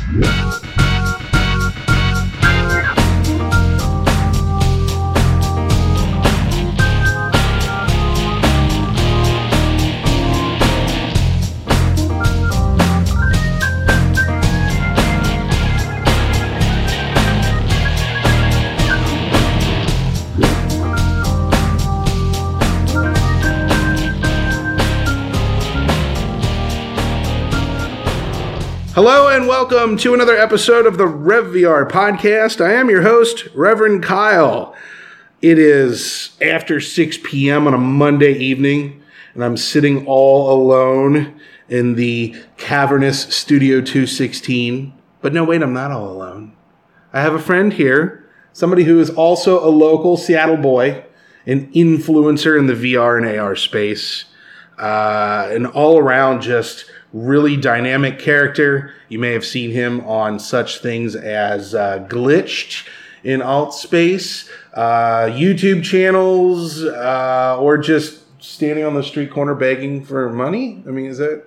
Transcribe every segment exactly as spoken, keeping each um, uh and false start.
Hello and welcome to another episode of the RevVR podcast. I am your host, Reverend Kyle. It is after six p.m. on a Monday evening, and I'm sitting all alone in the cavernous Studio two sixteen. But no, wait, I'm not all alone. I have a friend here, somebody who is also a local Seattle boy, an influencer in the V R and A R space, uh, an all-around just really dynamic character. You may have seen him on such things as uh, Glitched in alt space, uh, YouTube channels, uh, or just standing on the street corner begging for money. I mean, is that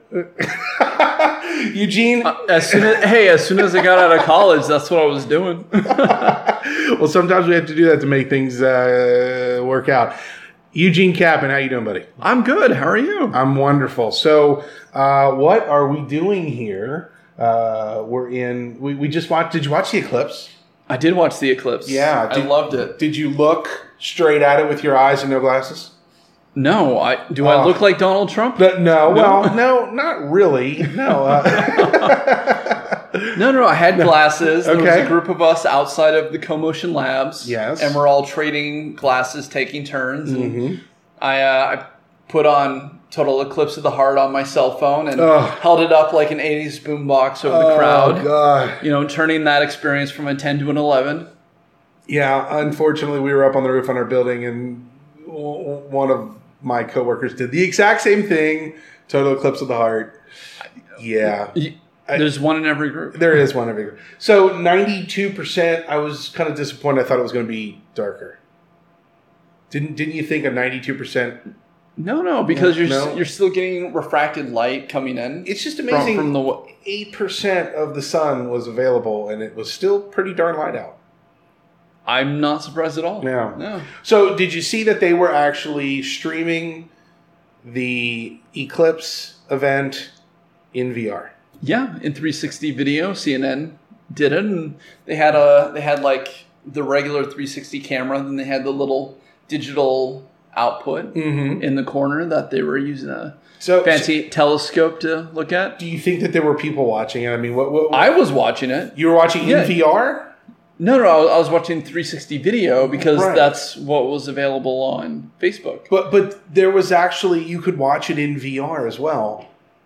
Eugene? Uh, as soon as, hey, as soon as I got out of college, that's what I was doing. Well, sometimes we have to do that to make things uh, work out. Eugene Kappan, how you doing, buddy? I'm good. How are you? I'm wonderful. So, uh, what are we doing here? Uh, we're in. We, we just watched. Did you watch the eclipse? I did watch the eclipse. Yeah, did, I loved it. Did you look straight at it with your eyes and no glasses? No. I do. Uh, I look like Donald Trump? No. no well, no, not really. No. Uh, no, no. I had glasses. There Okay. was a group of us outside of the CoMotion Labs. Yes. And we're all trading glasses, taking turns. Mm-hmm. And I, uh, I put on Total Eclipse of the Heart on my cell phone and Ugh. held it up like an eighties boombox over the Oh, crowd. God. You know, turning that experience from a ten to an eleven. Yeah, unfortunately, we were up on the roof on our building, and w- one of my coworkers did the exact same thing. Total Eclipse of the Heart. Yeah. There's one in every group. There is one in every group. So ninety-two percent, I was kind of disappointed. I thought it was going to be darker. Didn't Didn't you think a ninety-two percent? No, no, because you're No. you're still getting refracted light coming in. It's just from, amazing. from the eight percent of the sun was available, and it was still pretty darn light out. I'm not surprised at all. No. No. So did you see that they were actually streaming the eclipse event in V R? Yeah, in three sixty video, C N N did it, and they had a they had like the regular three sixty camera, then they had the little digital output Mm-hmm. in the corner that they were using a So fancy telescope to look at. do you think that there were people watching it? I mean, what, what, what I was watching it. you were watching Yeah. in V R? No, no, I was, I was watching three sixty video because Right. that's what was available on Facebook. But but there was actually, you could watch it in V R as well.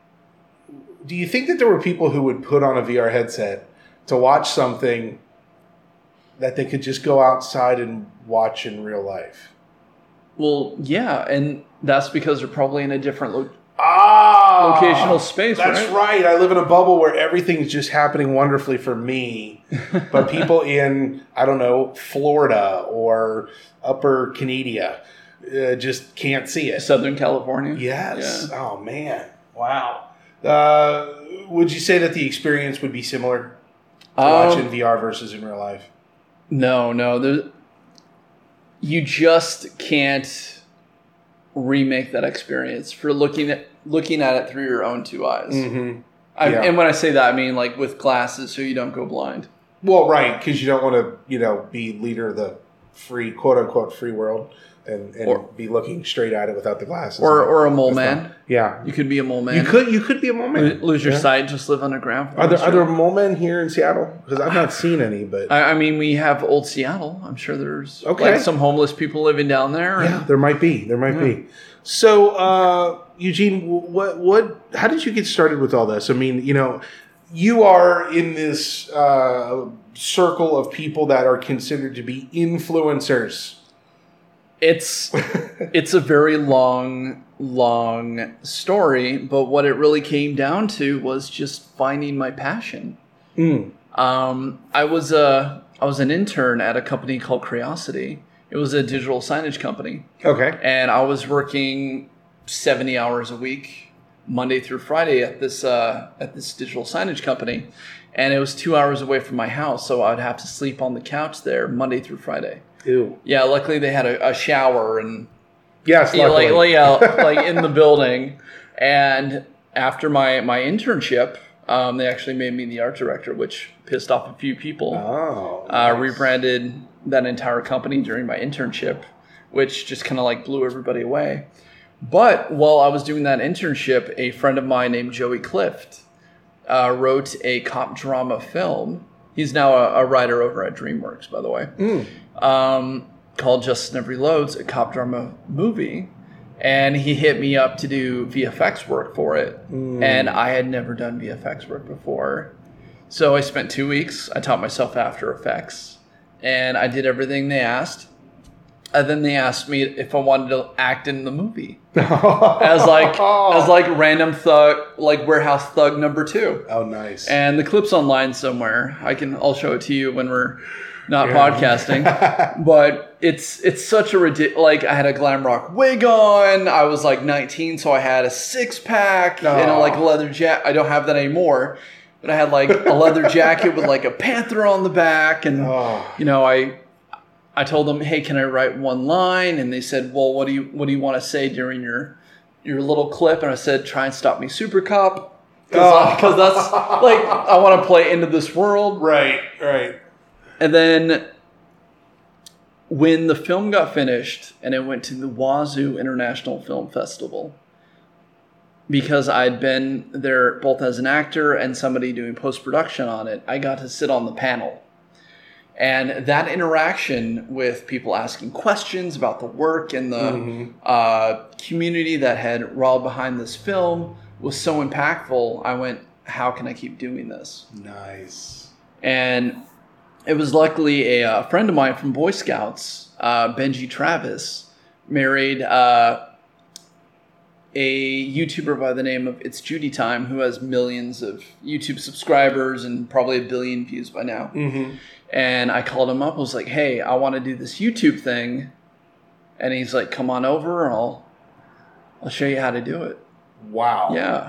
Do you think that there were people who would put on a V R headset to watch something that they could just go outside and watch in real life? Well, yeah, and that's because they're probably in a different lo- Ah, locational space, That's right? right. I live in a bubble where everything's just happening wonderfully for me. But people in, I don't know, Florida or Upper Canada uh, just can't see it. Southern California. Yes. Yeah. Oh, man. Wow. Uh, would you say that the experience would be similar to Um, watch in V R versus in real life? No, no. There, you just can't remake that experience for looking at looking at it through your own two eyes. Mm-hmm. I, Yeah. And when I say that, I mean like with glasses, so you don't go blind. Well, right, because you don't want to, you know, be leader of the free, quote unquote, free world and, and Or- be looking straight at it without the glasses. Or or a mole That's man. not- yeah. You could be a mole man. You could you could be a mole Lo- man. lose your Yeah. sight, just live underground. for Are there the are there rest mole men here in Seattle? Because I've not seen any, but of your- I, I mean, we have Old Seattle. I'm sure there's Okay. like some homeless people living down there. and- yeah, there might be. There might Yeah. be. So, uh, Eugene, what what? How did you get started with all this? I mean, you know, you are in this uh, circle of people that are considered to be influencers. It's it's a very long, long story, but what it really came down to was just finding my passion. Mm. Um, I was a I was an intern at a company called Curiosity. It was a digital signage company, Okay. and I was working seventy hours a week, Monday through Friday, at this uh, at this digital signage company. and it was two hours away from my house, so I would have to sleep on the couch there Monday through Friday. Ew. Yeah, luckily they had a, a shower and Yes, yeah, like, luckily. like, yeah, like in the building. And after my my internship, um, they actually made me the art director, which pissed off a few people. Oh. Uh, Nice. rebranded that entire company during my internship, which just kind of like blew everybody away. But while I was doing that internship, a friend of mine named Joey Clift uh, wrote a cop drama film. He's now a, a writer over at DreamWorks, by the way, Mm. um, called Justice Never Reloads, a cop drama movie. And he hit me up to do V F X work for it. Mm. And I had never done V F X work before. So I spent two weeks. I taught myself After Effects. And I did everything they asked. And then they asked me if I wanted to act in the movie. as like as like random thug, like warehouse thug number two. Oh, nice. And the clip's online somewhere. I can I'll show it to you when we're not Yeah. podcasting. But it's it's such a ridiculous. Like I had a glam rock wig on. I was like nineteen, so I had a six pack and a, Oh. like leather jacket. I don't have that anymore. But I had like a leather jacket with like a panther on the back, and Oh. you know I. I told them, "Hey, can I write one line?" And they said, "Well, what do you what do you want to say during your your little clip?" And I said, "Try and stop me, Super Cop," because Oh. that's like I want to play into this world. Right, right. And then when the film got finished and it went to the Wazoo International Film Festival, because I'd been there both as an actor and somebody doing post production on it, I got to sit on the panel. And that interaction with people asking questions about the work and the Mhm. uh, community that had rolled behind this film was so impactful. I went, how can I keep doing this? Nice. And it was luckily a, uh friend of mine from Boy Scouts, uh, Benji Travis, married uh, a YouTuber by the name of It's Judy Time, who has millions of YouTube subscribers and probably a billion views by now. Mm-hmm. And I called him up. I was like, "Hey, I want to do this YouTube thing." And he's like, "Come on over. I'll, I'll show you how to do it." Wow. Yeah,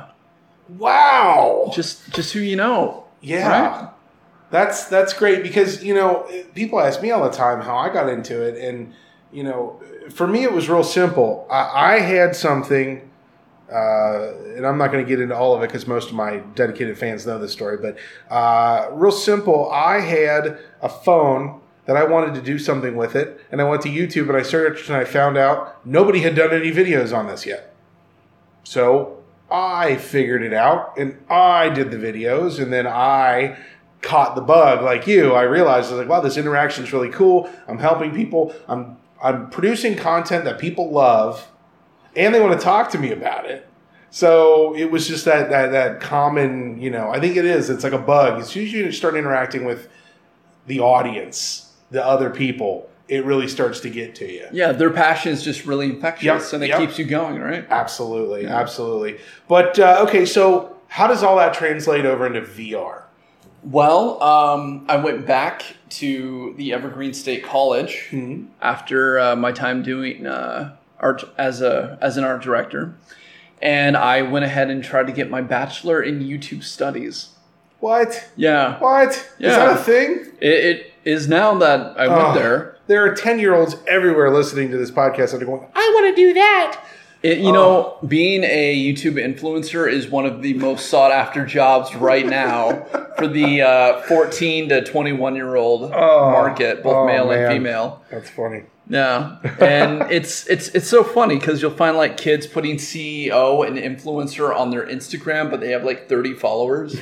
Wow. just, just who you know. Yeah. Right? That's that's great because, you know, people ask me all the time how I got into it. And, you know, for me, it was real simple. I, I had something, uh, and I'm not going to get into all of it because most of my dedicated fans know this story, but uh, real simple. I had a phone that I wanted to do something with it, and I went to YouTube and I searched and I found out nobody had done any videos on this yet. So I figured it out and I did the videos, and then I caught the bug like you. I realized I was like, wow, this interaction is really cool. I'm helping people. I'm I'm producing content that people love, and they want to talk to me about it. So it was just that that that common, you know, I think it is. It's like a bug. As soon as you start interacting with the audience, the other people, it really starts to get to you. Yeah, their passion is just really infectious, Yep, and it yep. keeps you going, right? Absolutely, Yeah. absolutely. But uh, okay, so how does all that translate over into V R? Well, um, I went back to the Evergreen State College Mm-hmm. after uh, my time doing uh, art as a as an art director, and I went ahead and tried to get my bachelor in YouTube studies. What? Yeah, What? Is Yeah. that a thing? it, it is now that I went Oh. there. There are ten-year-olds everywhere listening to this podcast that are going, I want to do that. It, you know, being a YouTube influencer is one of the most sought after jobs right now for the uh, fourteen to twenty-one year old Oh. market, both Oh, male man. and female. That's funny. Yeah, and it's it's it's so funny because you'll find like kids putting C E O and influencer on their Instagram, but they have like thirty followers.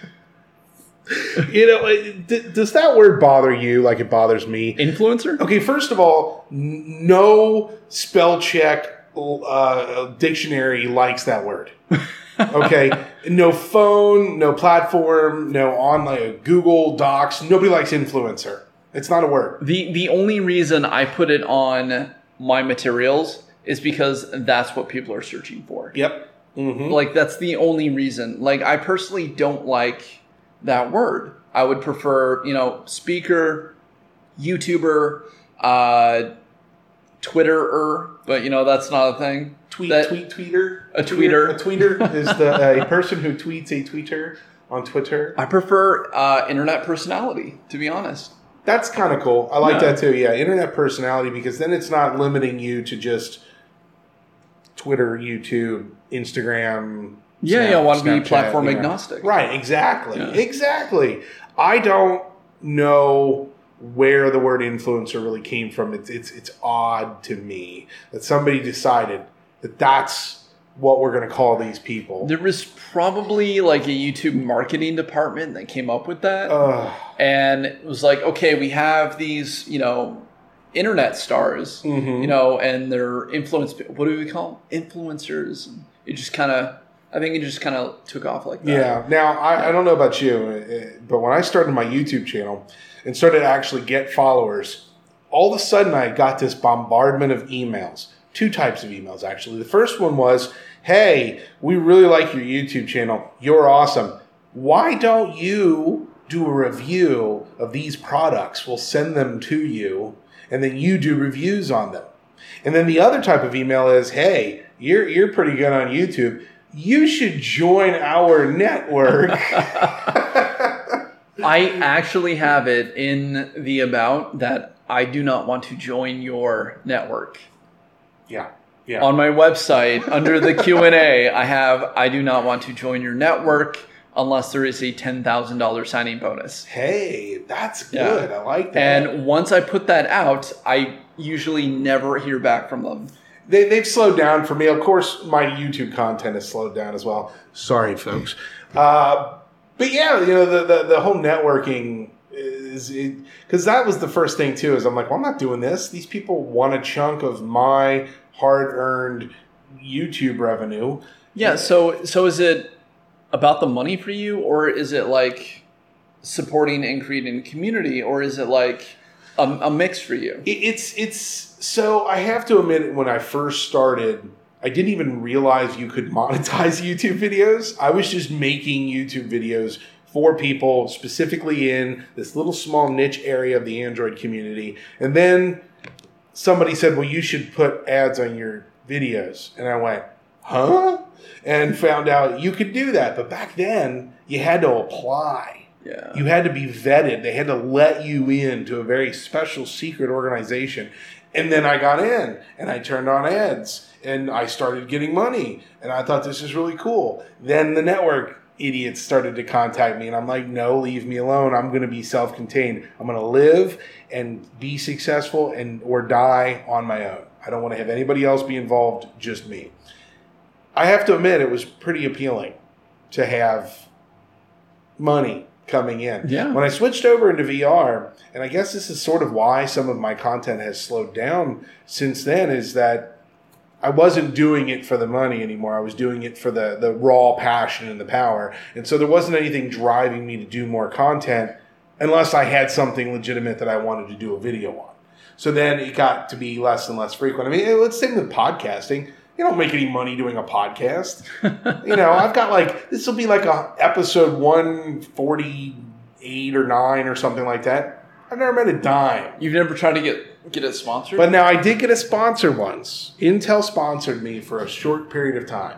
You know, it- d- does that word bother you like it bothers me? Influencer? Okay, first of all, n- no spell check uh, dictionary likes that word. Okay, no phone, no platform, no online Google Docs. Nobody likes influencer. It's not a word. The the only reason I put it on my materials is because that's what people are searching for. Yep. Mm-hmm. Like that's the only reason. Like I personally don't like that word. I would prefer, you know, speaker, YouTuber, uh, Twitterer, but you know that's not a thing. Tweet, That- tweet, tweeter. A tweeter. A tweeter is the uh, a person who tweets a tweeter on Twitter? I prefer uh, internet personality, to be honest. That's kind of cool. I like Yeah. that too. Yeah, internet personality, because then it's not limiting you to just Twitter, YouTube, Instagram. Yeah, Snap- yeah, I want to be Snapchat, platform you know. agnostic. Right, exactly. Yeah. Exactly. I don't know where the word influencer really came from. It's it's it's odd to me that somebody decided that that's what we're going to call these people. There was probably like a YouTube marketing department that came up with that. Ugh. And it was like, okay, we have these, you know, internet stars, Mhm. you know, and they're influence. What do we call them? Influencers. It just kind of, I think it just kind of took off like that. Yeah. Now, I, I don't know about you, uh, but when I started my YouTube channel and started to actually get followers, all of a sudden I got this bombardment of emails. Two types of emails, actually. The first one was, hey, we really like your YouTube channel. You're awesome. Why don't you do a review of these products? We'll send them to you, and then you do reviews on them. And then the other type of email is, hey, you're you're pretty good on YouTube. You should join our network. I actually have it in the about that I do not want to join your network. Yeah. Yeah. On my website, under the Q and A, I have, I do not want to join your network unless there is a ten thousand dollars signing bonus. Hey, that's Yeah. good. I like that. And once I put that out, I usually never hear back from them. They, they've slowed down for me. Of course, my YouTube content has slowed down as well. Sorry, folks. Uh, but yeah, you know, the, the, the whole networking is, because that was the first thing too, is I'm like, well, I'm not doing this. These people want a chunk of my hard-earned YouTube revenue. Yeah, so so is it about the money for you, or is it like supporting and creating a community, or is it like a, a mix for you? It, it's it's so I have to admit, when I first started, I didn't even realize you could monetize YouTube videos. I was just making YouTube videos for people specifically in this little small niche area of the Android community. And then somebody said, well, you should put ads on your videos. And I went, huh? And found out you could do that. But back then, you had to apply. Yeah. You had to be vetted. They had to let you into a very special secret organization. And then I got in and I turned on ads and I started getting money. And I thought, this is really cool. Then the network idiots started to contact me and I'm like, no, leave me alone. I'm going to be self-contained. I'm going to live and be successful and or die on my own. I don't want to have anybody else be involved, just me. I have to admit, it was pretty appealing to have money coming in. Yeah. When I switched over into V R, and I guess this is sort of why some of my content has slowed down since then, is that I wasn't doing it for the money anymore. I was doing it for the, the raw passion and the power. And so there wasn't anything driving me to do more content unless I had something legitimate that I wanted to do a video on. So then it got to be less and less frequent. I mean, let's say with podcasting, you don't make any money doing a podcast. You know, I've got like, this will be like a episode one forty-eight or nine or something like that. I've never made a dime. You've never tried to get get it sponsored? But now I did get a sponsor once. Intel sponsored me for a short period of time.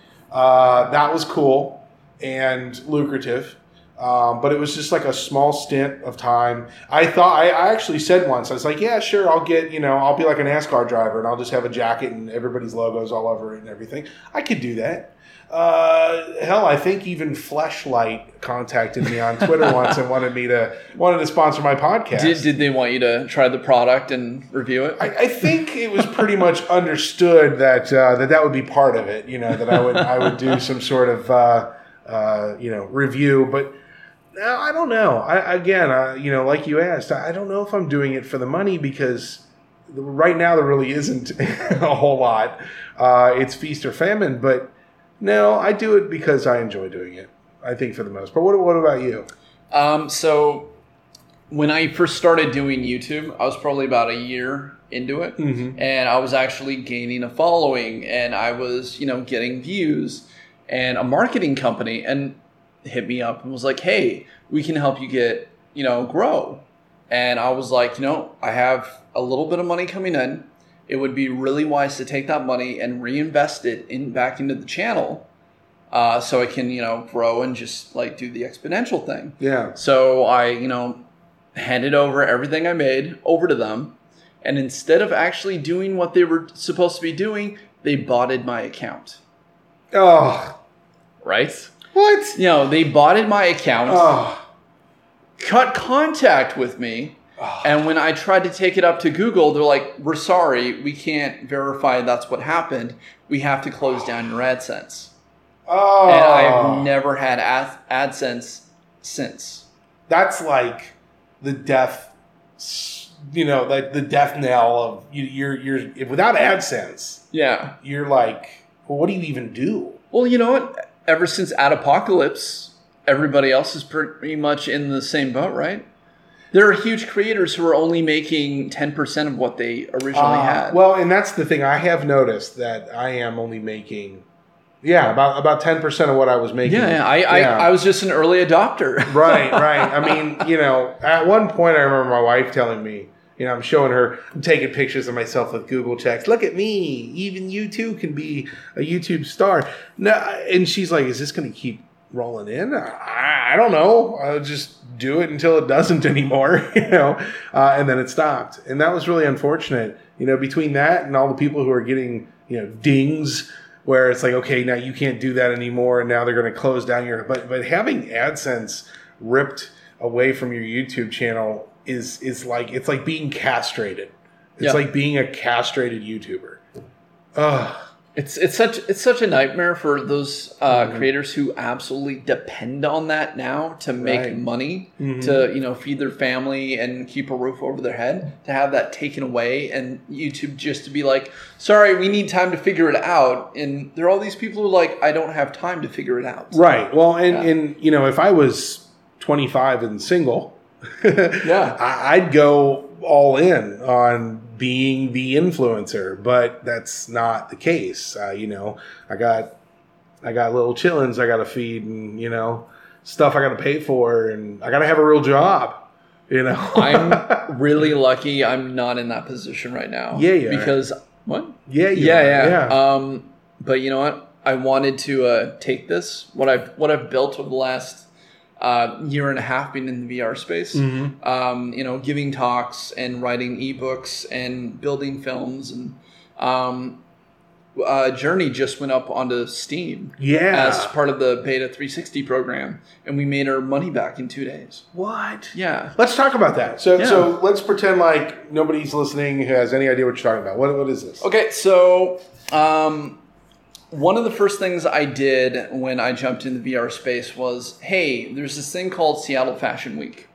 Uh, that was cool and lucrative. Um, but it was just like a small stint of time. I thought, I, I actually said once, I was like, yeah, sure, I'll get, you know, I'll be like a NASCAR driver and I'll just have a jacket and everybody's logos all over it and everything. I could do that. Uh, hell, I think even Fleshlight contacted me on Twitter once and wanted me to, wanted to sponsor my podcast. Did, did they want you to try the product and review it? I, I think it was pretty much understood that, uh, that that would be part of it, you know, that I would, I would do some sort of, uh, uh, you know, review, but now, I don't know. I, again, uh, you know, like you asked, I don't know if I'm doing it for the money because right now there really isn't a whole lot. Uh, it's feast or famine, but no, I do it because I enjoy doing it. I think for the most part. What, what about you? Um, so when I first started doing YouTube, I was probably about a year into it, Mm-hmm. and I was actually gaining a following, and I was, you know, getting views, and a marketing company and hit me up and was like, hey, we can help you get, you know, grow. And I was like, you know, I have a little bit of money coming in. It would be really wise to take that money and reinvest it in back into the channel. uh, so I can, you know, grow and just like do the exponential thing. Yeah. So I, you know, handed over everything I made over to them. And instead of actually doing what they were supposed to be doing, they botted my account. Oh. Right? What? You know, they botted my account, Oh. cut contact with me. Oh. And when I tried to take it up to Google, they're like, we're sorry, we can't verify that's what happened. We have to close down your AdSense. Oh. And I've never had Ad- AdSense since. That's like the death, you know, like the death knell of you, you're, you're, without AdSense, Yeah. you're like, well, what do you even do? Well, you know what? Ever since Adpocalypse, everybody else is pretty much in the same boat, right? There are huge creators who are only making ten percent of what they originally Uh, had. well, and that's the thing. I have noticed that I am only making, yeah, about about ten percent of what I was making. yeah, yeah. I, Yeah. I I was just an early adopter. Right, right. I mean, you know, at one point I remember my wife telling me, you know, I'm showing her, I'm taking pictures of myself with Google checks. Look at me. Even you too can be a YouTube star. No, and she's like, is this going to keep rolling in? I, I don't know. I'll just do it until it doesn't anymore, you know, uh, and then it stopped. And that was really unfortunate, you know, between that and all the people who are getting, you know, dings where it's like, okay, now you can't do that anymore. And now they're going to close down your, but, but having AdSense ripped away from your YouTube channel is, is like, it's like being castrated. It's Yeah. like being a castrated YouTuber. Ugh. It's it's such it's such a nightmare for those uh, Mhm. creators who absolutely depend on that now to make Right. money, Mhm. to you know feed their family and keep a roof over their head. To have that taken away and YouTube just to be like, sorry, we need time to figure it out. And there are all these people who are like, I don't have time to figure it out. Right. Well, and, Yeah. and you know, if I was twenty-five and single, Yeah. I- I'd go all in on being the influencer, but that's not the case. Uh, you know, I got, I got little chillins I got to feed, and you know, stuff I got to pay for, and I got to have a real job. You know, I'm really lucky I'm not in that position right now. Yeah, you are. Because what? yeah, you yeah, are, yeah, yeah. Um, but you know what? I wanted to uh, take this what I've what I've built over the last uh, year and a half being in the V R space. Mhm. Um, you know, giving talks and writing ebooks and building films, and um, uh, Journey just went up onto Steam Yeah. as part of the Beta three sixty program, and we made our money back in two days. What? Yeah. Let's talk about that. So, Yeah. so let's pretend like nobody's listening who has any idea what you're talking about. What, what is this? Okay, so um, one of the first things I did when I jumped in the V R space was, hey, there's this thing called Seattle Fashion Week,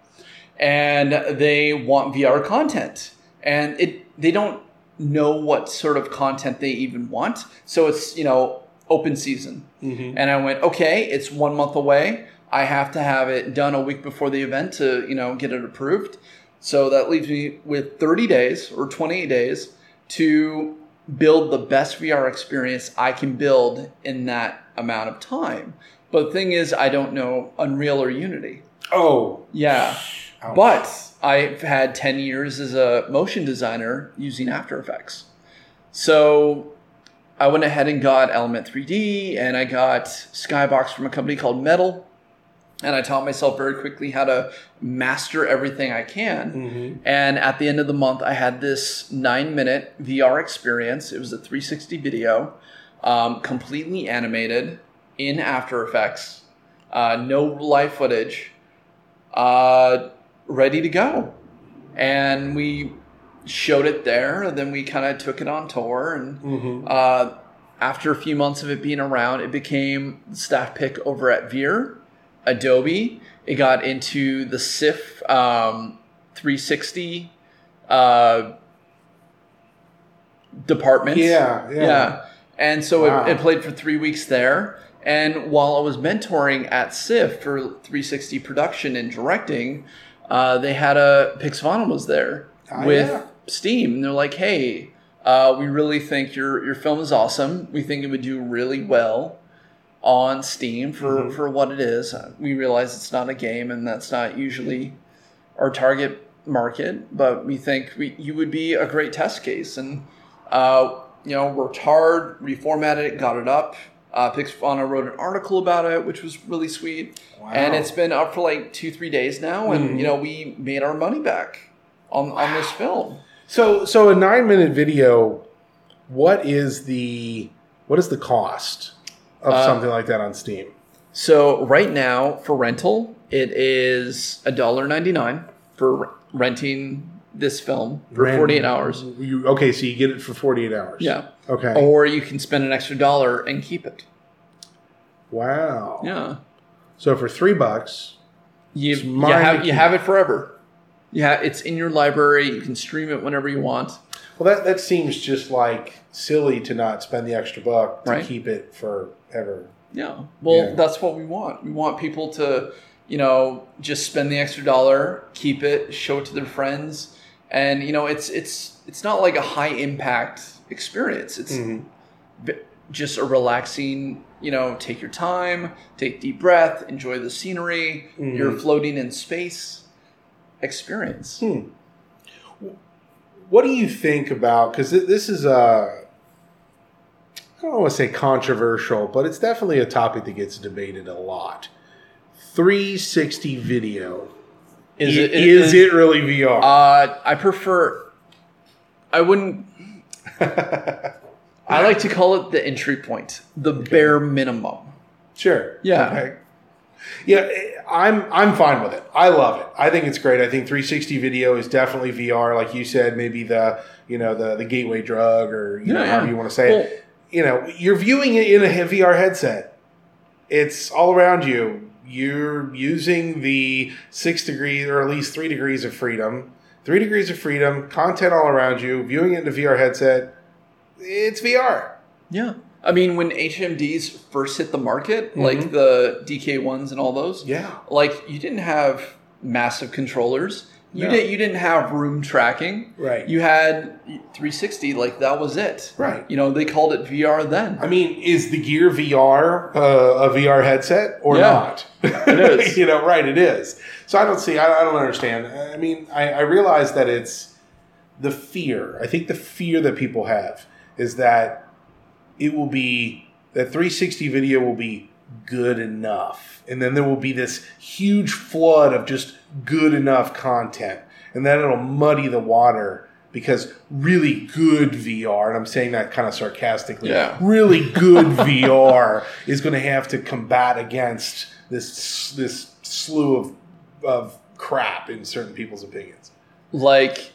and they want V R content, and it they don't know what sort of content they even want, so it's you know open season. Mm-hmm. And I went, okay, it's one month away. I have to have it done a week before the event to you know get it approved. So that leaves me with thirty days or twenty-eight days to build the best V R experience I can build in that amount of time. But the thing is, I don't know Unreal or Unity. Oh. Yeah. Ouch. But I've had ten years as a motion designer using After Effects. So I went ahead and got Element three D, and I got Skybox from a company called Metal. And I taught myself very quickly how to master everything I can. Mm-hmm. And at the end of the month, I had this nine minute V R experience. It was a three sixty video, um, completely animated in After Effects, uh, no live footage, uh, ready to go. And we showed it there. And then we kind of took it on tour. And Mm-hmm. uh, after a few months of it being around, it became the staff pick over at Veer. Adobe. It got into the S I F um, three sixty uh, department. Yeah, yeah. yeah. And so Wow. it, it played for three weeks there. And while I was mentoring at S I F for three sixty production and directing, uh, they had a Pixvana was there Oh, with yeah. Steam. And they're like, hey, uh, we really think your your film is awesome. We think it would do really well on Steam for, Mhm. for what it is. We realize it's not a game, and that's not usually our target market, but we think we, you would be a great test case. And, uh, you know, worked hard, reformatted it, got it up. Uh, Pixvana wrote an article about it, which was really sweet. Wow. And it's been up for like two, three days now. And, Mm-hmm. you know, we made our money back on, on this film. So, so a nine-minute video, what is the what is the cost of Uh, something like that on Steam? So right now for rental, it is one dollar and ninety-nine cents for renting this film for Rent- forty-eight hours. You, okay, so you get it for forty-eight hours. Yeah. Okay. Or you can spend an extra dollar and keep it. Wow. Yeah. So for three bucks, You, It's you, mine to have, you keep. have it forever. Yeah, it's in your library. You can stream it whenever you want. well, that that seems just like silly to not spend the extra buck to Right. keep it forever. Yeah. Well, Yeah. that's what we want. We want people to, you know, just spend the extra dollar, keep it, show it to their friends, and you know, it's it's it's not like a high impact experience. It's Mhm. b- just a relaxing, you know, take your time, take deep breath, enjoy the scenery. Mhm. You're floating in space experience. Hmm. What do you think about? Because this is a I don't want to say controversial, but it's definitely a topic that gets debated a lot. three sixty video. Is I- it- is is- it really V R? Uh, I prefer. I wouldn't. I like to call it the entry point, the bare minimum. Sure. Yeah. Okay. Yeah, I'm I'm fine with it. I love it. I think it's great. I think three sixty video is definitely V R, like you said. Maybe the you know the the gateway drug, or you know Yeah, however yeah. you want to say Well- it. You know, you're viewing it in a V R headset. It's all around you. You're using the six degrees, or at least three degrees of freedom. Three degrees of freedom, content all around you. Viewing it in a V R headset. It's V R. Yeah. I mean, when H M Ds first hit the market, Mhm. like the D K ones and all those, Yeah. like you didn't have massive controllers. You No. didn't. You didn't have room tracking. Right. You had three sixty. Like that was it. Right. You know, they called it V R then. I mean, is the Gear V R uh, a V R headset or Yeah, not? it is. You know, right? It is. So I don't see. I, I don't understand. I mean, I, I realize that it's the fear. I think the fear that people have is that it will be that three sixty video will be good enough, and then there will be this huge flood of just good enough content, and then it'll muddy the water. Because really good V R, and I'm saying that kind of sarcastically, Yeah. really good V R is going to have to combat against this this slew of of crap in certain people's opinions. Like,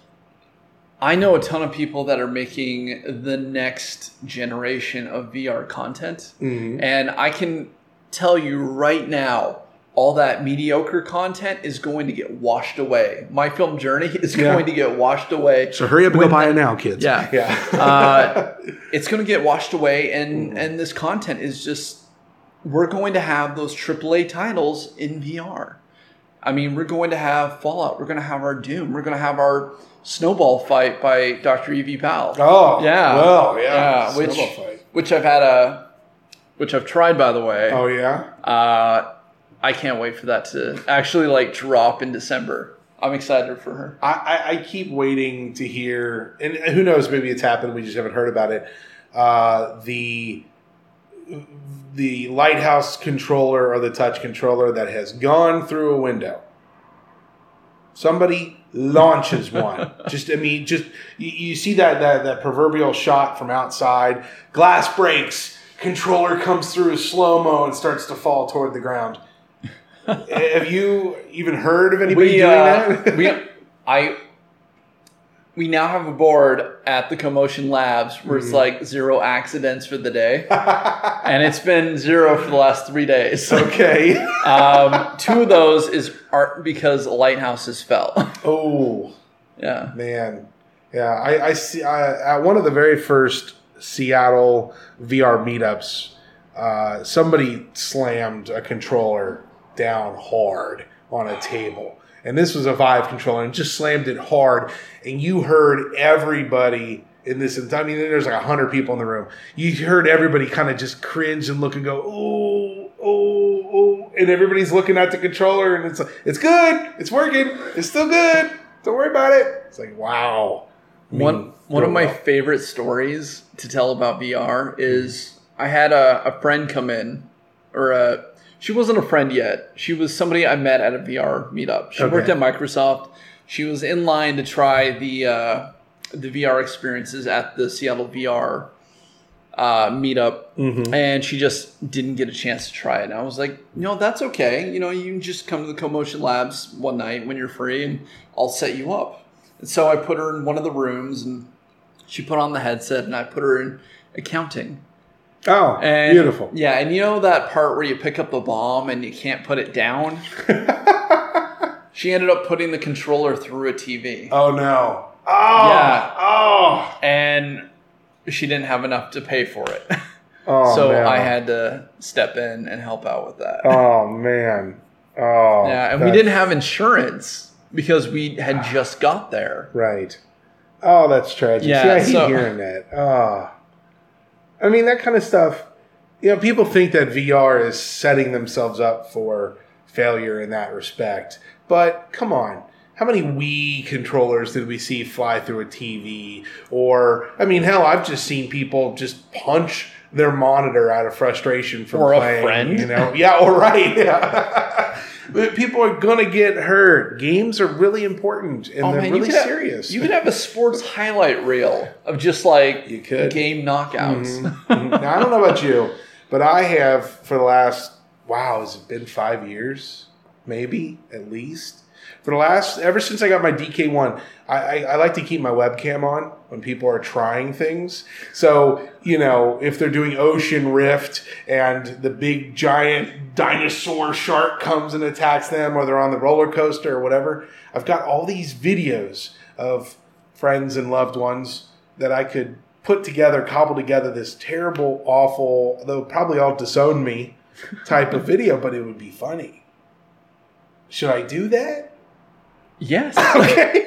I know a ton of people that are making the next generation of V R content, Mm-hmm. and I can tell you right now, all that mediocre content is going to get washed away. My film journey is Yeah. going to get washed away. So hurry up and When go buy the- it now, kids. Yeah. yeah. Uh, it's going to get washed away, and Mhm. and this content is just, we're going to have those triple A titles in V R. I mean, we're going to have Fallout. We're going to have our Doom. We're going to have our Snowball Fight by Doctor Evie Powell. oh, Yeah. Well, yeah. Yeah, which Snowball fight. which I've had a, which I've tried, by the way. Oh yeah. Uh, I can't wait for that to actually like drop in December. I'm excited for her. I, I, I keep waiting to hear, and who knows? Maybe it's happened. We just haven't heard about it. Uh, the the lighthouse controller or the touch controller that has gone through a window. Somebody launches one. just I mean, just you, you see that, that that proverbial shot from outside. Glass breaks. Controller comes through slow mo and starts to fall toward the ground. Have you even heard of anybody We, doing uh, that? we, I, we now have a board at the Commotion Labs where it's Mhm. like zero accidents for the day, and it's been zero for the last three days. Okay. Um, two of those is are because lighthouses fell. Oh Yeah. man, yeah. I, I see. I, at one of the very first Seattle V R meetups, uh, somebody slammed a controller down hard on a table, and this was a Vive controller, and just slammed it hard, and you heard everybody in this. I mean, there's like a hundred people in the room. You heard everybody kind of just cringe and look and go, oh, oh, oh, and everybody's looking at the controller, and it's like, it's good, it's working, it's still good. Don't worry about it. It's like, wow. I mean, One one of go my well. favorite stories to tell about V R is I had a, a friend come in, or a, she wasn't a friend yet. She was somebody I met at a V R meetup. She Okay. worked at Microsoft. She was in line to try the uh, the V R experiences at the Seattle V R uh, meetup, Mm-hmm. and she just didn't get a chance to try it. And I was like, no, that's okay. You know, you can just come to the CoMotion Labs one night when you're free, and I'll set you up. And so I put her in one of the rooms, and she put on the headset, and I put her in accounting. Oh, And, beautiful. Yeah, and you know that part where you pick up the bomb and you can't put it down? She ended up putting the controller through a T V. Oh, no. Oh, Yeah. oh, And she didn't have enough to pay for it. oh, so man. I had to step in and help out with that. Oh, man. Oh. Yeah, and we that's- didn't have insurance because we had just got there. Right. Oh, that's tragic. Yeah, See, I hate so- hearing that. Oh. I mean, that kind of stuff, you know, people think that V R is setting themselves up for failure in that respect. But come on. How many Wii controllers did we see fly through a T V? Or, I mean, hell, I've just seen people just punch their monitor out of frustration from Or a playing. friend. You know? Yeah, or right. Yeah. But people are going to get hurt. Games are really important, and Oh, they're man, you really could have- serious. You could have a sports highlight reel of just like You could. game knockouts. Mhm. Now, I don't know about you, but I have for the last, wow, has it been five years? Maybe, at least. For the last, ever since I got my D K one, I, I, I like to keep my webcam on when people are trying things. So, you know, if they're doing Ocean Rift and the big giant dinosaur shark comes and attacks them, or they're on the roller coaster or whatever, I've got all these videos of friends and loved ones that I could put together, cobble together this terrible, awful, they'll probably all disown me type of video, but it would be funny. Should I do that? Yes. Okay.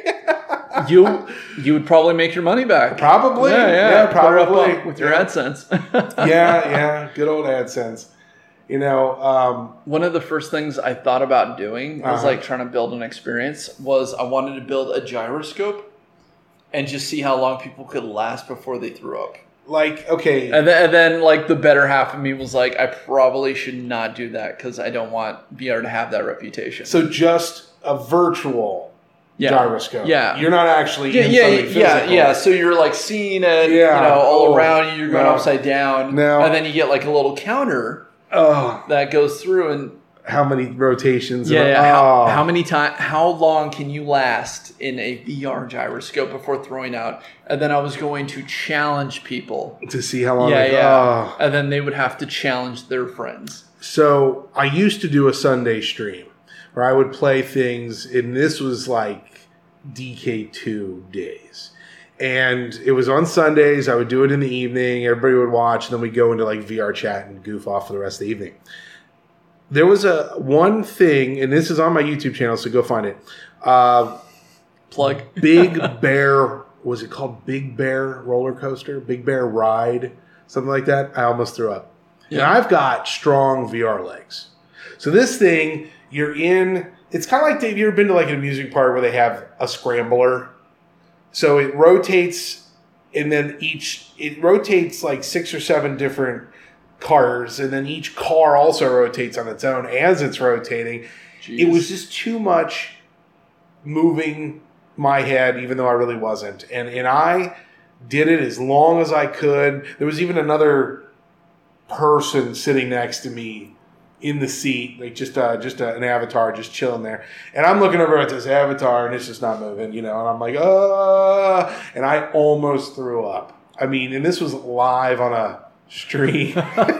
you you would probably make your money back. Probably. Yeah, yeah. Yeah, Put her up probably. on- with your Yeah. AdSense. yeah, yeah. Good old AdSense. You know, um, One of the first things I thought about doing was Uh-huh. like trying to build an experience was I wanted to build a gyroscope and just see how long people could last before they threw up. like, okay. And then, and then like the better half of me was like, I probably should not do that because I don't want V R to have that reputation. So just a virtual yeah. gyroscope. Yeah. You're not actually Yeah, in yeah, something yeah, physical. yeah. So you're like seeing it, Yeah. you know, all Oh, around you. You're going no. upside down, No. and then you get like a little counter Oh, that goes through, and how many rotations? yeah, of- yeah. How, oh. how many time? How long can you last in a V R gyroscope before throwing out? And then I was going to challenge people. To see how long. Yeah, they- yeah. oh. And then they would have to challenge their friends. So I used to do a Sunday stream where I would play things, and this was like D K two days. And it was on Sundays. I would do it in the evening. Everybody would watch, and then we'd go into like V R chat and goof off for the rest of the evening. There was a one thing, and this is on my YouTube channel, so go find it. Uh, Plug. Big Bear, was it called Big Bear Roller Coaster? Big Bear Ride? Something like that? I almost threw up. And Yeah. I've got strong V R legs. So this thing, you're in, it's kind of like, have you ever been to like an amusement park where they have a scrambler? So it rotates, and then each, it rotates like six or seven different cars, and then each car also rotates on its own as it's rotating. Jeez. It was just too much moving my head, even though I really wasn't. And and I did it as long as I could. There was even another person sitting next to me in the seat, like just uh, just uh, an avatar, just chilling there. And I'm looking over at this avatar, and it's just not moving, you know. And I'm like, uh, and I almost threw up. I mean, and this was live on a stream.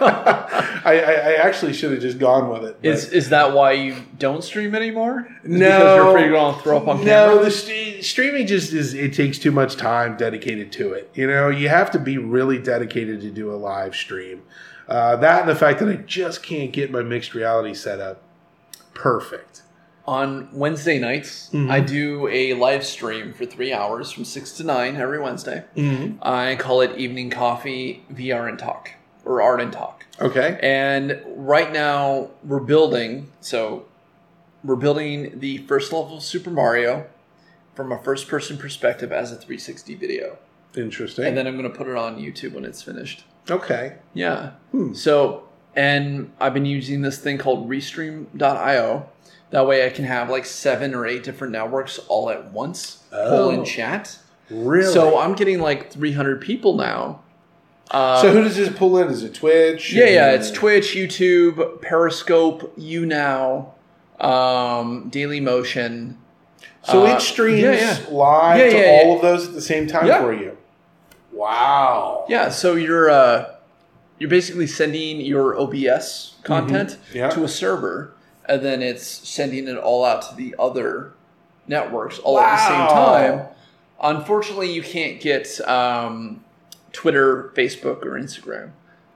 I, I, I actually should have just gone with it. but- Is is that why you don't stream anymore? Is No. because you're afraid you're going to throw up on No, camera. the st- streaming just is, it takes too much time dedicated to it. You know, you have to be really dedicated to do a live stream. Uh, that and the fact that I just can't get my mixed reality set up perfect. On Wednesday nights, Mhm. I do a live stream for three hours from six to nine every Wednesday. Mm-hmm. I call it Evening Coffee V R and Talk, or Art and Talk. Okay. And right now we're building, so we're building the first level of Super Mario from a first person perspective as a three sixty video. Interesting. And then I'm going to put it on YouTube when it's finished. Okay. Yeah. Hmm. So, and I've been using this thing called Restream dot io. That way I can have like seven or eight different networks all at once Oh. pull in chat. Really? So I'm getting like three hundred people now. Uh, so who does this pull in? Is it Twitch? Yeah, yeah. And- It's Twitch, YouTube, Periscope, YouNow, um, Dailymotion. So Uh, it streams yeah, yeah. live Yeah, to yeah, all yeah. of those at the same time Yeah. for you. Wow. Yeah, so you're uh, you're basically sending your O B S content Mm-hmm. Yeah. to a server, and then it's sending it all out to the other networks all at the same Wow. time. Unfortunately, you can't get um, Twitter, Facebook, or Instagram.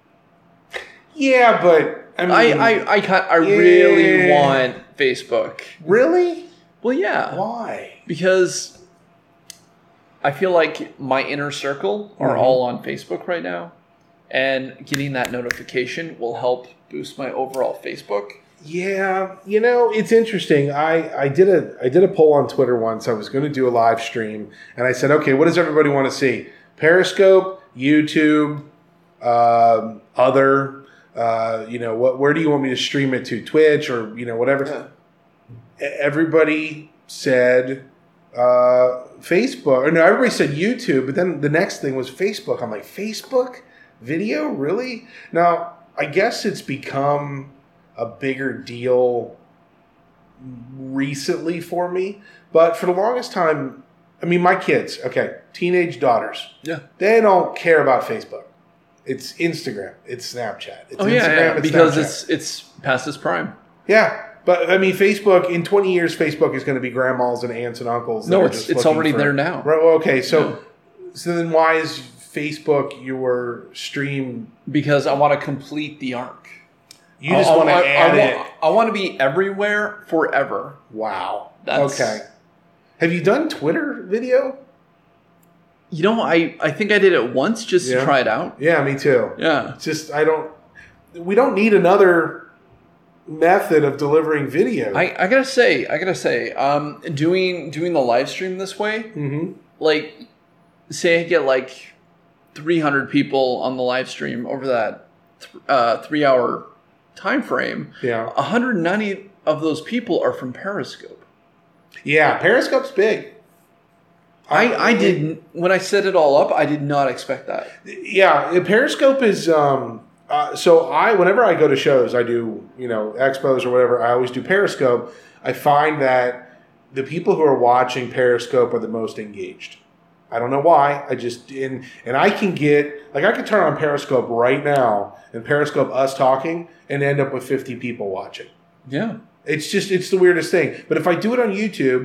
Yeah, but I mean, I I I, ca- I Yeah. really want Facebook. really? Well, yeah, Why? because I feel like my inner circle are Mhm. all on Facebook right now, and getting that notification will help boost my overall Facebook. Yeah, you know, it's interesting. I, I did a I did a poll on Twitter once. I was going to do a live stream, and I said, okay, what does everybody want to see? Periscope, YouTube, um, other. Uh, you know, what? Where do you want me to stream it to? Twitch or you know whatever. Yeah. Everybody said uh, Facebook. Or no, everybody said YouTube. But then the next thing was Facebook. I'm like, Facebook video, really? Now, I guess it's become a bigger deal recently for me, but for the longest time, I mean, my kids, okay, teenage daughters, Yeah. they don't care about Facebook. It's Instagram, it's Snapchat, it's Oh Instagram, yeah, yeah. it's because Snapchat. it's it's past its prime. Yeah, but I mean, Facebook in twenty years, Facebook is going to be grandmas and aunts and uncles. that No, are it's just it's looking already for- there now. Right. Well, okay, so Yeah. so then why is Facebook your stream? Because I want to complete the arc. You just I- want to I, add I, it. want, I want to be everywhere forever. Wow. That's- Okay. Have you done Twitter video? You know, I, I think I did it once just Yeah. to try it out. Yeah, me too. Yeah. It's just I don't. We don't need another method of delivering video. I, I gotta say, I gotta say, um, doing doing the live stream this way, mm-hmm. like, say I get like three hundred people on the live stream over that th- uh, three hour time frame. Yeah. one hundred ninety of those people are from Periscope. Yeah. Periscope's big. I, I didn't, when I set it all up, I did not expect that. Yeah, Periscope is. Um, uh, so I, whenever I go to shows, I do you know expos or whatever. I always do Periscope. I find that the people who are watching Periscope are the most engaged. I don't know why. I just and and I can get like I can turn on Periscope right now and Periscope us talking and end up with fifty people watching. Yeah. It's just it's the weirdest thing. But if I do it on YouTube,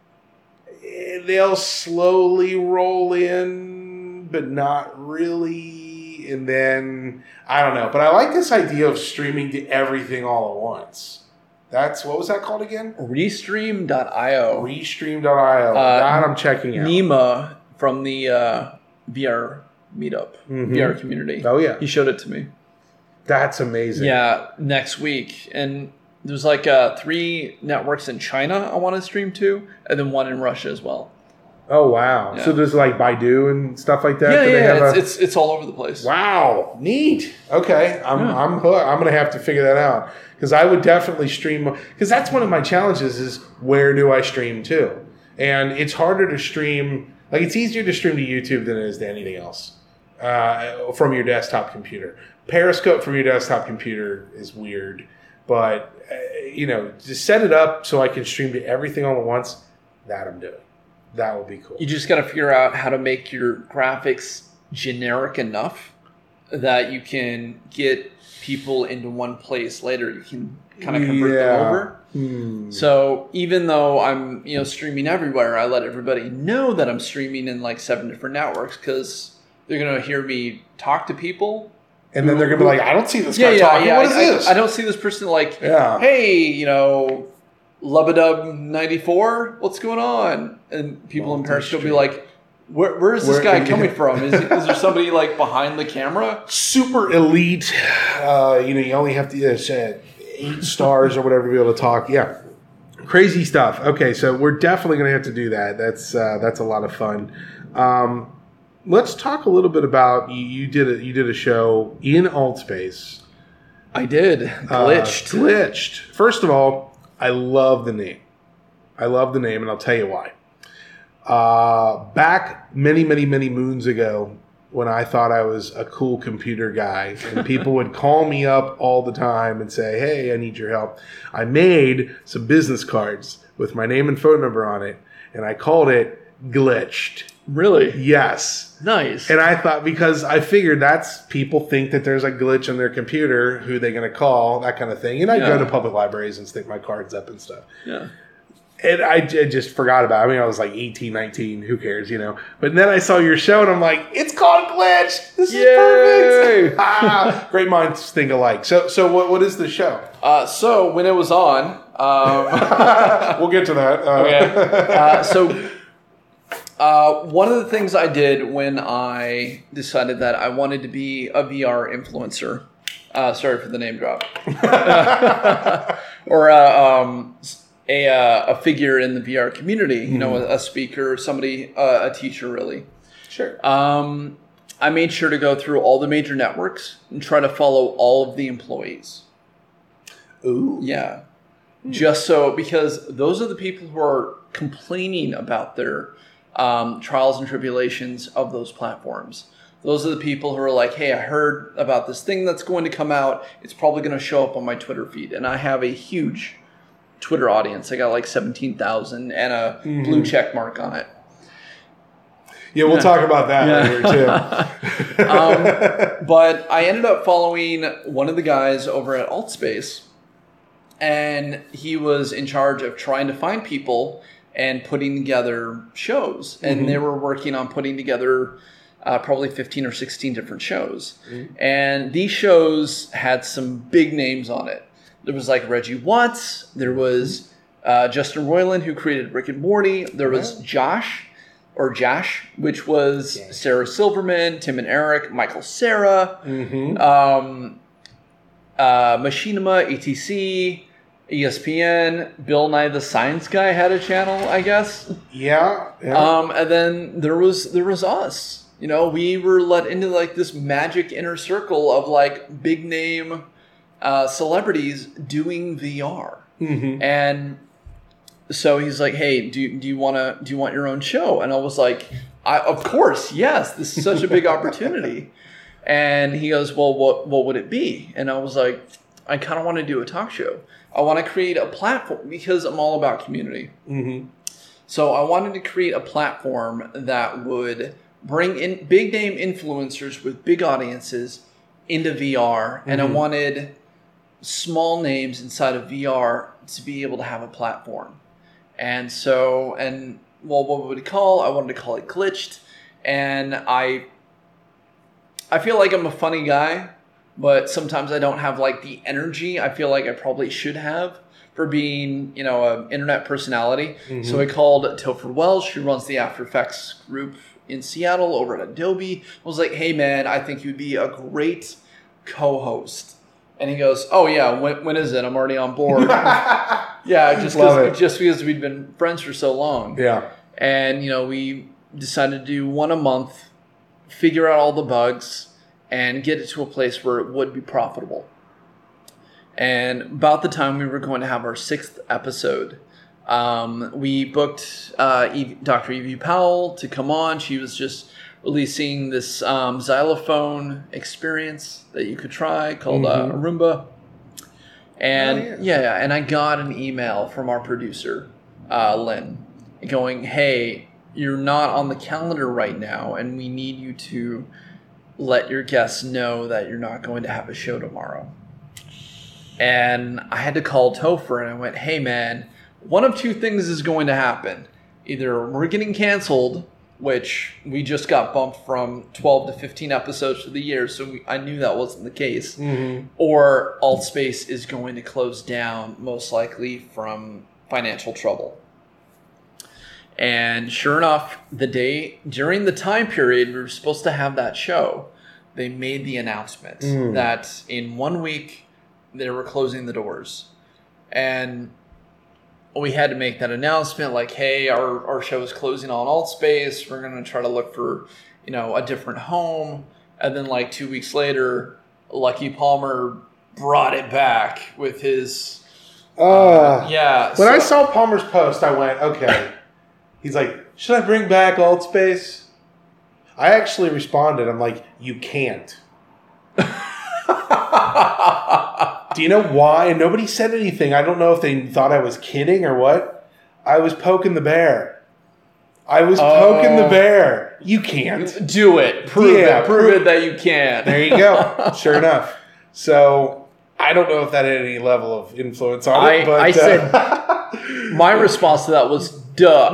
they'll slowly roll in, but not really. And then, I don't know. But I like this idea of streaming to everything all at once. That's, what was that called again? Restream dot io. Restream dot io. Uh, that I'm checking out. Nima from the uh, V R meetup, Mhm. V R community. Oh, yeah. He showed it to me. That's amazing. Yeah, next week. And there's like uh, three networks in China I want to stream to, and then one in Russia as well. Oh, wow. Yeah. So there's like Baidu and stuff like that? Yeah, Do they yeah, have it's, a- it's it's all over the place. Wow, neat. Okay, I'm Yeah. I'm hooked. I'm gonna have to figure that out because I would definitely stream because that's one of my challenges is where do I stream to, and it's harder to stream. Like it's easier to stream to YouTube than it is to anything else uh, from your desktop computer. Periscope from your desktop computer is weird, but uh, you know, just set it up so I can stream to everything all at once. That I'm doing. That would be cool. You just got to figure out how to make your graphics generic enough that you can get people into one place later. You can kind of convert Yeah. them over. Hmm. So even though I'm, you know, streaming everywhere, I let everybody know that I'm streaming in like seven different networks because they're gonna hear me talk to people. And then they're gonna be like, I don't see this Yeah, guy yeah, talking. yeah. What is I, this? I, I don't see this person like, Yeah. hey, you know, Lubadub ninety-four, what's going on? And people Well, in Periscope be stream. like, where, where is this Where- guy yeah. coming from? Is, is there somebody like behind the camera? Super elite. Uh, you know, you only have to uh, say eight stars or whatever to be able to talk. Yeah, crazy stuff. Okay, so we're definitely going to have to do that. That's uh, that's a lot of fun. Um, let's talk a little bit about you. You did a, you did a show in Altspace. I did. Glitched. Uh, glitched. First of all, I love the name. I love the name, and I'll tell you why. Uh, back many, many, many moons ago, when I thought I was a cool computer guy, and people would call me up all the time and say, "Hey, I need your help," I made some business cards with my name and phone number on it, and I called it Glitched. Really? Yes. Nice. And I thought, because I figured that's, people think that there's a glitch on their computer, who they're going to call, that kind of thing. And I Yeah. go to public libraries and stick my cards up and stuff. Yeah. And I, I just forgot about it. I mean, I was like eighteen, nineteen. Who cares, you know? But then I saw your show, and I'm like, it's called Glitch. This is Yay! perfect. Ah, great minds think alike. So, so what, what is the show? Uh, so when it was on, um, We'll get to that. Uh, okay. Uh, so uh, one of the things I did when I decided that I wanted to be a V R influencer, uh, sorry for the name drop, or uh, um, a uh, a figure in the V R community, you know, a, a speaker, somebody, uh, a teacher, really. Sure. Um, I made sure to go through all the major networks and try to follow all of the employees. Ooh. Yeah. Just so, because those are the people who are complaining about their um, trials and tribulations of those platforms. Those are the people who are like, hey, I heard about this thing that's going to come out. It's probably going to show up on my Twitter feed. And I have a huge Twitter audience. I got like seventeen thousand and a mm-hmm. blue check mark on it. Yeah, we'll yeah. talk about that yeah. later too. um, but I ended up following one of the guys over at Altspace, and he was in charge of trying to find people and putting together shows. And mm-hmm. they were working on putting together uh, probably fifteen or sixteen different shows. Mm-hmm. And these shows had some big names on it. There was like Reggie Watts. There was uh, Justin Roiland, who created Rick and Morty. There was yeah. Josh, or Josh, which was yeah. Sarah Silverman, Tim and Eric, Michael Cera, mm-hmm. um, uh, Machinima, E T C, E S P N, Bill Nye the Science Guy had a channel, I guess. Yeah. yeah. Um, and then there was there was us. You know, we were let into like this magic inner circle of like big name uh, celebrities doing V R. Mm-hmm. And so he's like, "Hey, do you, do you want to do you want your own show?" And I was like, I, "Of course, yes. This is such a big opportunity." And he goes, "Well, what what would it be?" And I was like, "I kind of want to do a talk show. I want to create a platform because I'm all about community." Mm-hmm. So I wanted to create a platform that would bring in big name influencers with big audiences into V R, mm-hmm. and I wanted small names inside of V R to be able to have a platform. And so, and well, what would we call? I wanted to call it Glitched. And I, I feel like I'm a funny guy, but sometimes I don't have like the energy I feel like I probably should have for being, you know, an internet personality. Mm-hmm. So I called Topher Welsh, who runs the After Effects group in Seattle over at Adobe. I was like, "Hey man, I think you'd be a great co-host." And he goes, "Oh yeah, when, when is it? I'm already on board." Yeah, just because just because we'd been friends for so long. Yeah. And you know, we decided to do one a month, figure out all the bugs, and get it to a place where it would be profitable. And about the time we were going to have our sixth episode, um, we booked uh, Evie, Doctor Evie Powell to come on. She was just releasing this um, xylophone experience that you could try called mm-hmm. uh, Roomba. And oh, yeah. yeah, and I got an email from our producer, uh, Lynn, going, "Hey, you're not on the calendar right now, and we need you to let your guests know that you're not going to have a show tomorrow." And I had to call Topher, and I went, "Hey man, one of two things is going to happen. Either we're getting canceled," which we just got bumped from twelve to fifteen episodes for the year, so we, I knew that wasn't the case. Mm-hmm. Or Altspace is going to close down, most likely from financial trouble. And sure enough, the day during the time period we were supposed to have that show, they made the announcement mm. that in one week they were closing the doors. And we had to make that announcement like, "Hey, our, our show is closing on Altspace. We're going to try to look for you know, a different home. And then like two weeks later, Lucky Palmer brought it back with his. Uh, uh, yeah. When so, I saw Palmer's post, I went, okay. He's like, should I bring back Altspace? I actually responded. I'm like, you can't. Do you know why? And nobody said anything. I don't know if they thought I was kidding or what. I was poking the bear. I was Oh. poking the bear. You can't. do it. Prove Yeah, it. Prove prove- it that you can. There you go. Sure enough. So I don't know if that had any level of influence on I- it. But, I uh, said- My response to that was, duh.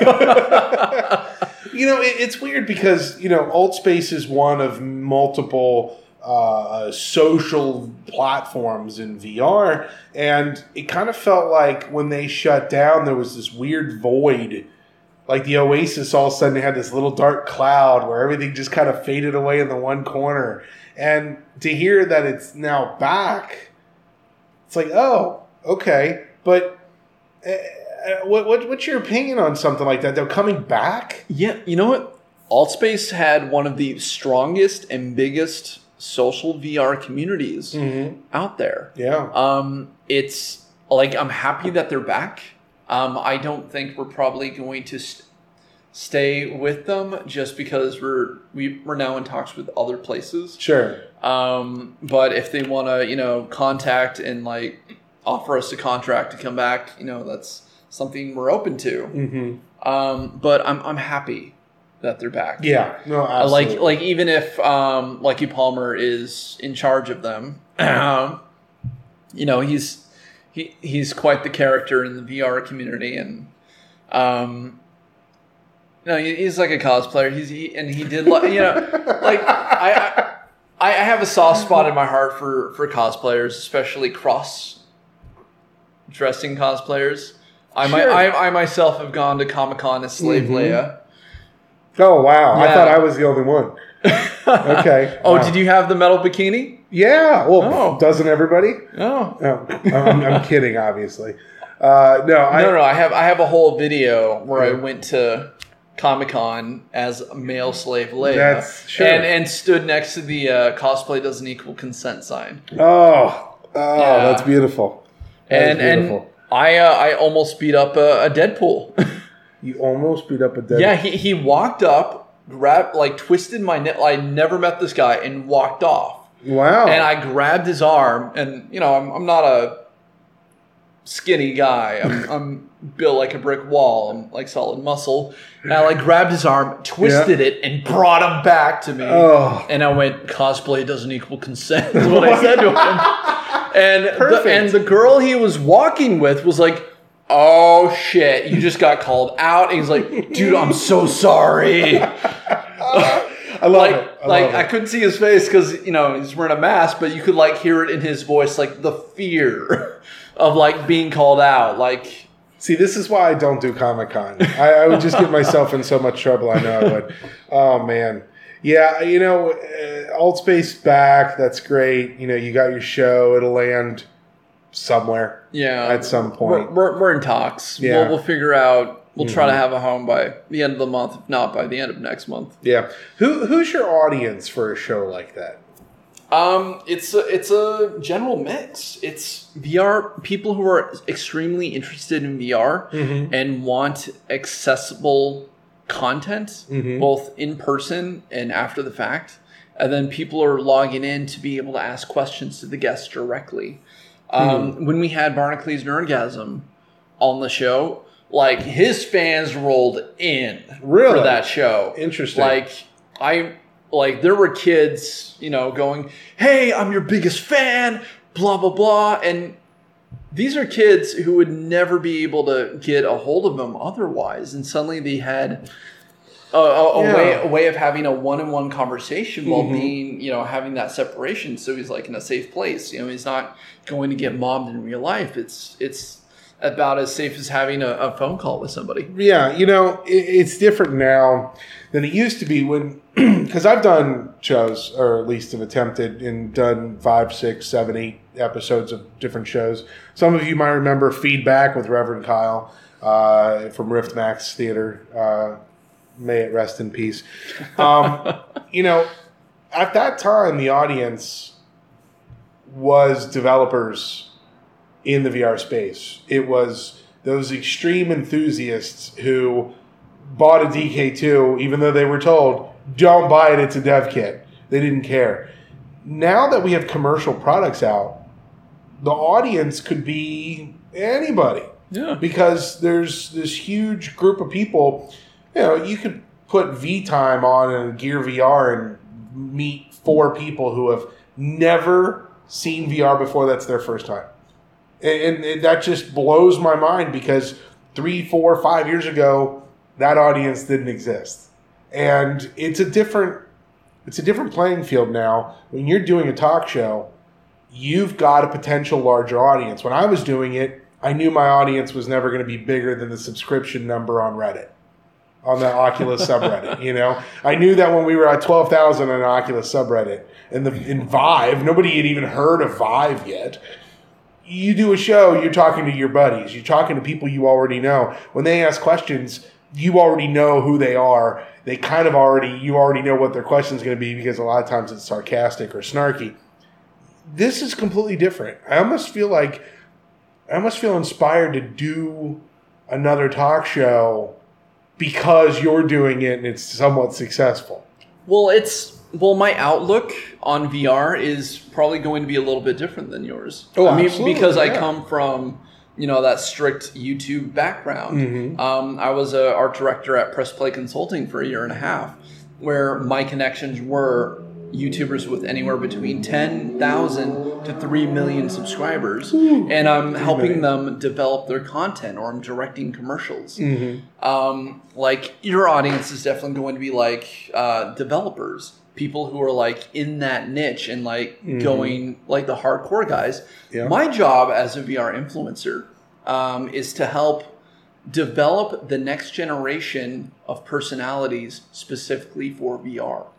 You know, it, it's weird because, you know, Altspace is one of multiple uh, social platforms in V R. And it kind of felt like when they shut down, there was this weird void. Like the Oasis all of a sudden had this little dark cloud where everything just kind of faded away in the one corner. And to hear that it's now back, it's like, oh, okay. But uh, what, what what's your opinion on something like that? They're coming back? Yeah, you know what? Altspace had one of the strongest and biggest social V R communities Mm-hmm. out there. Yeah. Um, it's like I'm happy that they're back. Um, I don't think we're probably going to st- stay with them just because we're we, we're now in talks with other places. Sure. Um, but if they want to, you know, contact and like offer us a contract to come back, you know, that's something we're open to. Mm-hmm. Um, but I'm I'm happy that they're back. Yeah. No, Uh, absolutely. like like even if um, Lucky Palmer is in charge of them, um, you know he's he he's quite the character in the V R community, and um, you know he, he's like a cosplayer. He's he, and he did like you know like I, I I have a soft spot in my heart for for cosplayers, especially cross dressing cosplayers. I, Sure. mi- I I myself have gone to Comic-Con as Slave Mhm. Leia. Oh, wow. I Yeah. thought I was the only one. Okay. Oh, Wow. did you have the metal bikini? Yeah. Well, Oh. doesn't everybody? Oh. No. I'm, I'm kidding, obviously. Uh, no, I, no, no, I have I have a whole video where I Yeah. went to Comic Con as a male slave Leia, That's- sure. and and stood next to the uh, cosplay doesn't equal consent sign, Oh, oh, Yeah. that's beautiful. That and is beautiful. and I uh, I almost beat up a, a Deadpool. You almost beat up a dead. Yeah, he he walked up, grabbed like twisted my neck. I never met this guy and walked off, Wow. and I grabbed his arm, and you know I'm I'm not a skinny guy. I'm I'm built like a brick wall. I'm like solid muscle. And I like grabbed his arm, twisted it, and brought him back to me. Oh. And I went, cosplay doesn't equal consent, is what I said to him. And the, Perfect. and the girl he was walking with was like, oh shit, you just got called out. And he's like, dude, I'm so sorry. I love like, it. I like love I it. couldn't see his face because you know he's wearing a mask, but you could like hear it in his voice, like the fear of like being called out. Like, See, this is why I don't do Comic Con. I, I would just get myself in so much trouble. I know I would. Oh man, yeah. You know, uh, Altspace back. That's great. You know, you got your show. It'll land somewhere yeah, at some we're, point. we're, we're in talks. Yeah. We'll, we'll figure out. We'll try to Mhm. have a home by the end of the month, if not by the end of next month. Yeah. Who who's your audience for a show like that? Um, it's a, it's a general mix. It's V R people who are extremely interested in V R Mm-hmm. and want accessible content, Mhm. both in person and after the fact. And then people are logging in to be able to ask questions to the guests directly. Um, Hmm. When we had Barnacules Nerdgasm on the show, like his fans rolled in Really? for that show. Interesting. Like I like there were kids, you know, going, "Hey, I'm your biggest fan," blah blah blah, and these are kids who would never be able to get a hold of him otherwise, and suddenly they had a, a, a Yeah. way a way of having a one-on-one conversation while Mhm. being, you know, having that separation. So he's like in a safe place. You know, he's not going to get mobbed in real life. It's it's about as safe as having a, a phone call with somebody. Yeah, you know, it, it's different now than it used to be when, because I've done shows, or at least have attempted and done five, six, seven, eight episodes of different shows. Some of you might remember Feedback with Reverend Kyle uh, from Rift Max Theater. Uh, may it rest in peace. Um, you know, at that time, the audience was developers in the V R space. It was those extreme enthusiasts who bought a D K two, even though they were told, don't buy it, it's a dev kit. They didn't care. Now that we have commercial products out, the audience could be anybody. Yeah. Because there's this huge group of people, you know, you could put V-Time on a Gear V R and meet four people who have never seen V R before. That's their first time. And, and that just blows my mind because three, four, five years ago, that audience didn't exist. And it's a different, it's a different playing field now. When you're doing a talk show, you've got a potential larger audience. When I was doing it, I knew my audience was never going to be bigger than the subscription number on Reddit, on the Oculus subreddit. You know, I knew that when we were at twelve thousand on Oculus subreddit, and the in Vive, nobody had even heard of Vive yet. You do a show, you're talking to your buddies, you're talking to people you already know. When they ask questions, you already know who they are. They kind of already, you already know what their question is going to be because a lot of times it's sarcastic or snarky. This is completely different. I almost feel like, I almost feel inspired to do another talk show because you're doing it and it's somewhat successful. Well, it's, well, my outlook on V R is probably going to be a little bit different than yours. Oh, I mean, absolutely, because yeah. I come from, you know, that strict YouTube background. Mm-hmm. Um, I was a art director at Press Play Consulting for a year and a half, where my connections were YouTubers with anywhere between ten thousand to three million subscribers. Ooh, and I'm helping million. them develop their content, or I'm directing commercials. Mm-hmm. Um, like, your audience is definitely going to be like uh, developers, people who are like in that niche and like Mm-hmm. going like the hardcore guys. Yeah. My job as a V R influencer um, is to help develop the next generation of personalities specifically for V R.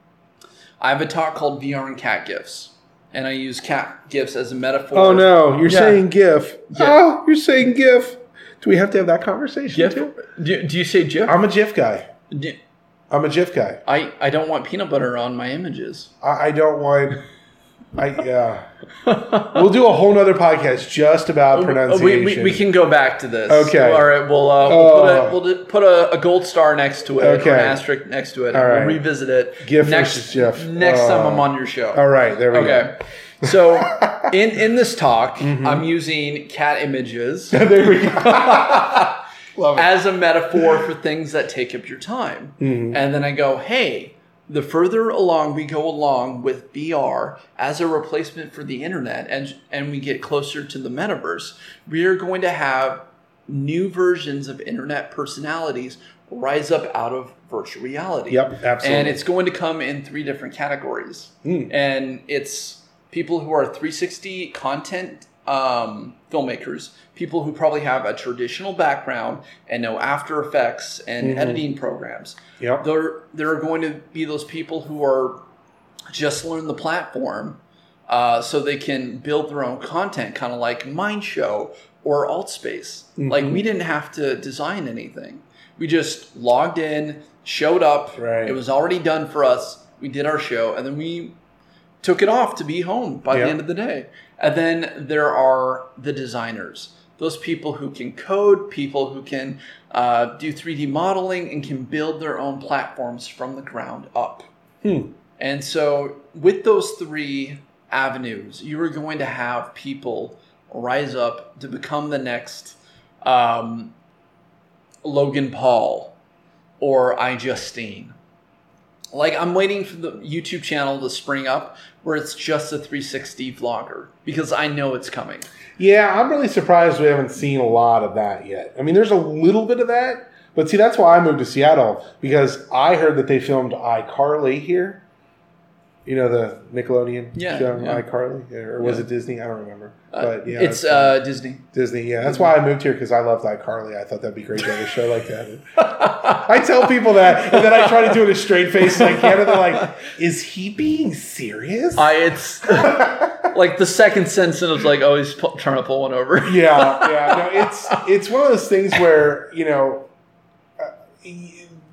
I have a talk called V R and Cat GIFs, and I use cat GIFs as a metaphor. Oh no, you're Yeah. saying GIF. Yeah. Oh, you're saying GIF. Do we have to have that conversation GIF? too? Do, do you say GIF? I'm a GIF guy. Do- I'm a GIF guy. I, I don't want peanut butter on my images. I, I don't want. I yeah. We'll do a whole nother podcast just about pronunciation. We, we, we can go back to this. Okay. All right. We'll uh, we'll, Oh. put, a, we'll put a, a gold star next to it, Okay. or an asterisk next to it. All and right. We'll revisit it GIF next versus GIF. next Oh. time I'm on your show. All right, there we Okay. go. So in in this talk, Mm-hmm. I'm using cat images There we go. Love it. as a metaphor for things that take up your time. Mhm. And then I go, hey, the further along we go along with V R as a replacement for the internet, and and we get closer to the metaverse, we are going to have new versions of internet personalities rise up out of virtual reality. Yep, absolutely. And it's going to come in three different categories. Mm. And it's people who are three sixty content um, filmmakers, people who probably have a traditional background and know After Effects and Mhm. editing programs. Yep. There, there are going to be those people who are just learn the platform uh, so they can build their own content, kind of like Mindshow or AltSpace. Mhm. Like, we didn't have to design anything. We just logged in, showed up. Right. It was already done for us. We did our show, and then we took it off to be home by Yeah. the end of the day. And then there are the designers. Those people who can code, people who can uh, do three D modeling and can build their own platforms from the ground up. Hmm. And so with those three avenues, you are going to have people rise up to become the next um, Logan Paul or iJustine. Like, I'm waiting for the YouTube channel to spring up where it's just a three sixty vlogger, because I know it's coming. Yeah, I'm really surprised we haven't seen a lot of that yet. I mean, there's a little bit of that, but see, that's why I moved to Seattle, because I heard that they filmed iCarly here. You know, the Nickelodeon Yeah, show, yeah. iCarly? Or was Yeah. it Disney? I don't remember. Uh, But yeah, it's that's- uh, Disney. Disney, yeah. That's why I moved here, because I loved iCarly. I thought that'd be great to have a show like that. I tell people that, and then I try to do it as straight face as I can, and they're like, is he being serious? I it's like the second sentence was like, oh, he's pu- trying to pull one over. yeah, yeah. No, it's it's one of those things where, you know, uh,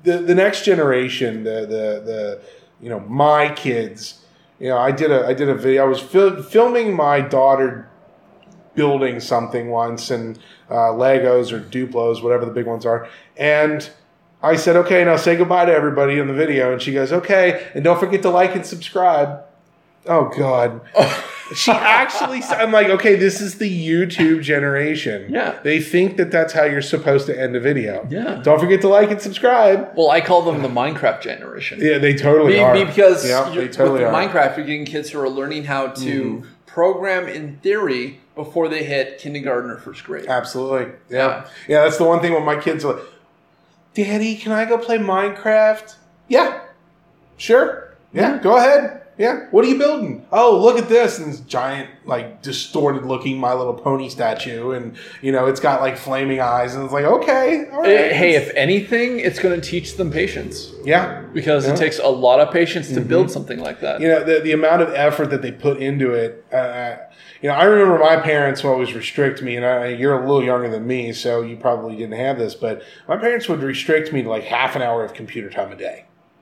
the the next generation, the the the you know my kids, you know, I did a I did a video. I was fil- filming my daughter building something once, and uh, Legos or Duplos, whatever the big ones are, and I said, okay, now say goodbye to everybody in the video, and she goes, okay, and don't forget to like and subscribe. Oh God. She actually, I'm like, okay, this is the YouTube generation. Yeah. They think that that's how you're supposed to end a video. Yeah. Don't forget to like and subscribe. Well, I call them the Minecraft generation. Yeah, they totally Be, are. Because yeah, you're, they totally with are. Minecraft, you're getting kids who are learning how to mm-hmm. program in theory before they hit kindergarten or first grade. Absolutely. Yeah. Yeah, yeah that's the one thing when my kids are like, Daddy, can I go play Minecraft? Yeah. Sure. Yeah, yeah. Go ahead. Yeah. What are you building? Oh, look at this. And this giant, like, distorted looking My Little Pony statue. And, you know, it's got, like, flaming eyes. And it's like, okay. All right. Hey, if anything, it's going to teach them patience. Yeah. Because yeah. it takes a lot of patience to mm-hmm. build something like that. You know, the, the amount of effort that they put into it. Uh, you know, I remember my parents would always restrict me. And I, you're a little younger than me, so you probably didn't have this. But my parents would restrict me to, like, half an hour of computer time a day.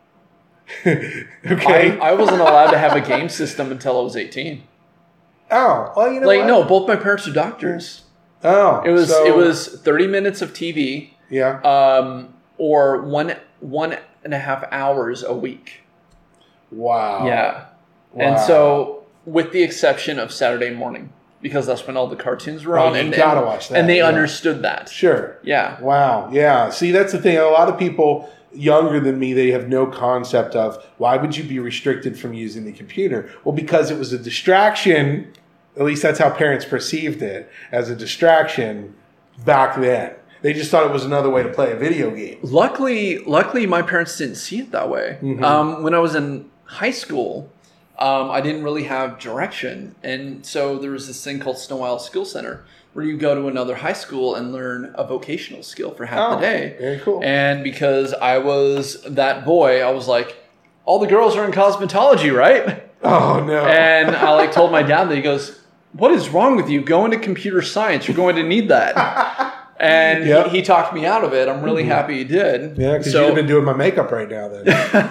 Okay. I, I wasn't allowed to have a game system until I was eighteen. Oh, well, you know like what? no, both my parents are doctors. Oh, it was so, it was thirty minutes of T V. Yeah. Um, or one one and a half hours a week. Wow. Yeah. Wow. And so, with the exception of Saturday morning, because that's when all the cartoons were oh, on, you and gotta and, watch that. and they yeah. understood that. Sure. Yeah. Wow. Yeah. See, that's the thing. A lot of people younger than me, they have no concept of why would you be restricted from using the computer? Well, because it was a distraction. At least that's how parents perceived it, as a distraction back then. They just thought it was another way to play a video game. Luckily, luckily, my parents didn't see it that way. Mm-hmm. Um, when I was in high school, um, I didn't really have direction, and so there was this thing called Snow Isle Skill Center, where you go to another high school and learn a vocational skill for half oh, the day. Very cool. And because I was that boy, I was like, all the girls are in cosmetology, right? Oh, no. And I like told my dad that. He goes, what is wrong with you? Go into computer science. You're going to need that. And yep. he, he talked me out of it. I'm really mm-hmm. happy he did. Yeah, because so, you'd have been doing my makeup right now then.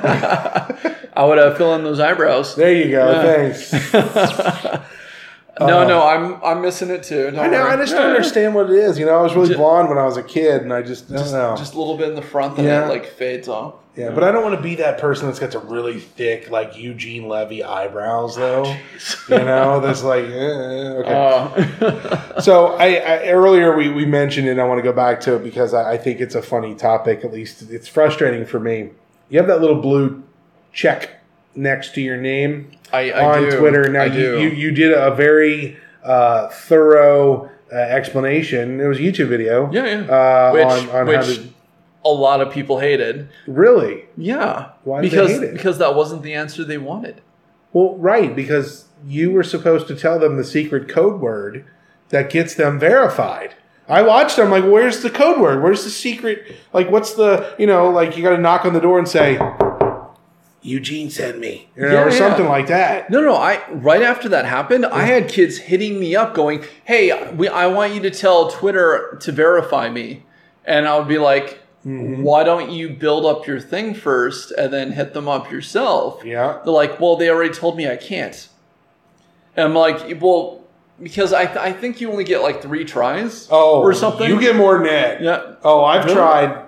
I would have filled in those eyebrows. There you go. Yeah. Thanks. No, uh, no, I'm I'm missing it too. Don't I know. worry. I just don't understand what it is. You know, I was really just, blonde when I was a kid, and I just I don't just, know. Just a little bit in the front, then yeah. it like fades off. Yeah, but I don't want to be that person that's got the really thick, like Eugene Levy eyebrows, though. Oh, you know, that's like eh, okay. Uh. So I, I earlier we, we mentioned it. And I want to go back to it because I, I think it's a funny topic. At least it's frustrating for me. You have that little blue check next to your name. I, I on do. Twitter. Now I you, do. you you did a very uh, thorough uh, explanation. It was a YouTube video. Yeah, yeah. Uh, which on, on which how to, a lot of people hated. Really? Yeah. Why did because, they hate it? Because that wasn't the answer they wanted. Well, right, because you were supposed to tell them the secret code word that gets them verified. I watched them like, where's the code word? Where's the secret? Like, what's the, you know, like you got to knock on the door and say, Eugene sent me, you know, yeah, or yeah. something like that. No, no. I right after that happened, I had kids hitting me up, going, "Hey, we, I want you to tell Twitter to verify me," and I would be like, mm-hmm. "Why don't you build up your thing first and then hit them up yourself?" Yeah. They're like, "Well, they already told me I can't," and I'm like, "Well, because I th- I think you only get like three tries, oh, or something. You get more than that. Yeah. Oh, I've really? tried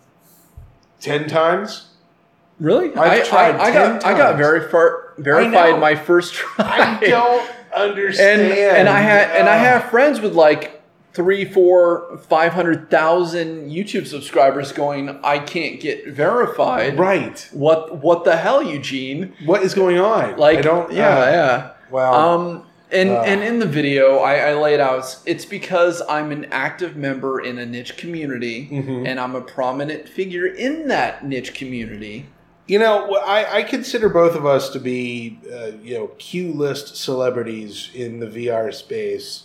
ten times. Really? I've I, tried I, I got times. I got very far, verified my first try. I don't understand. And, and I had and I have friends with like three, four, five hundred thousand YouTube subscribers going, I can't get verified. Right. What what the hell, Eugene? What is going on? Like I don't. Yeah, uh, yeah. Wow. Um. And uh, and in the video, I, I laid out, it's because I'm an active member in a niche community, mm-hmm. and I'm a prominent figure in that niche community. You know, I, I consider both of us to be, uh, you know, Q-list celebrities in the V R space.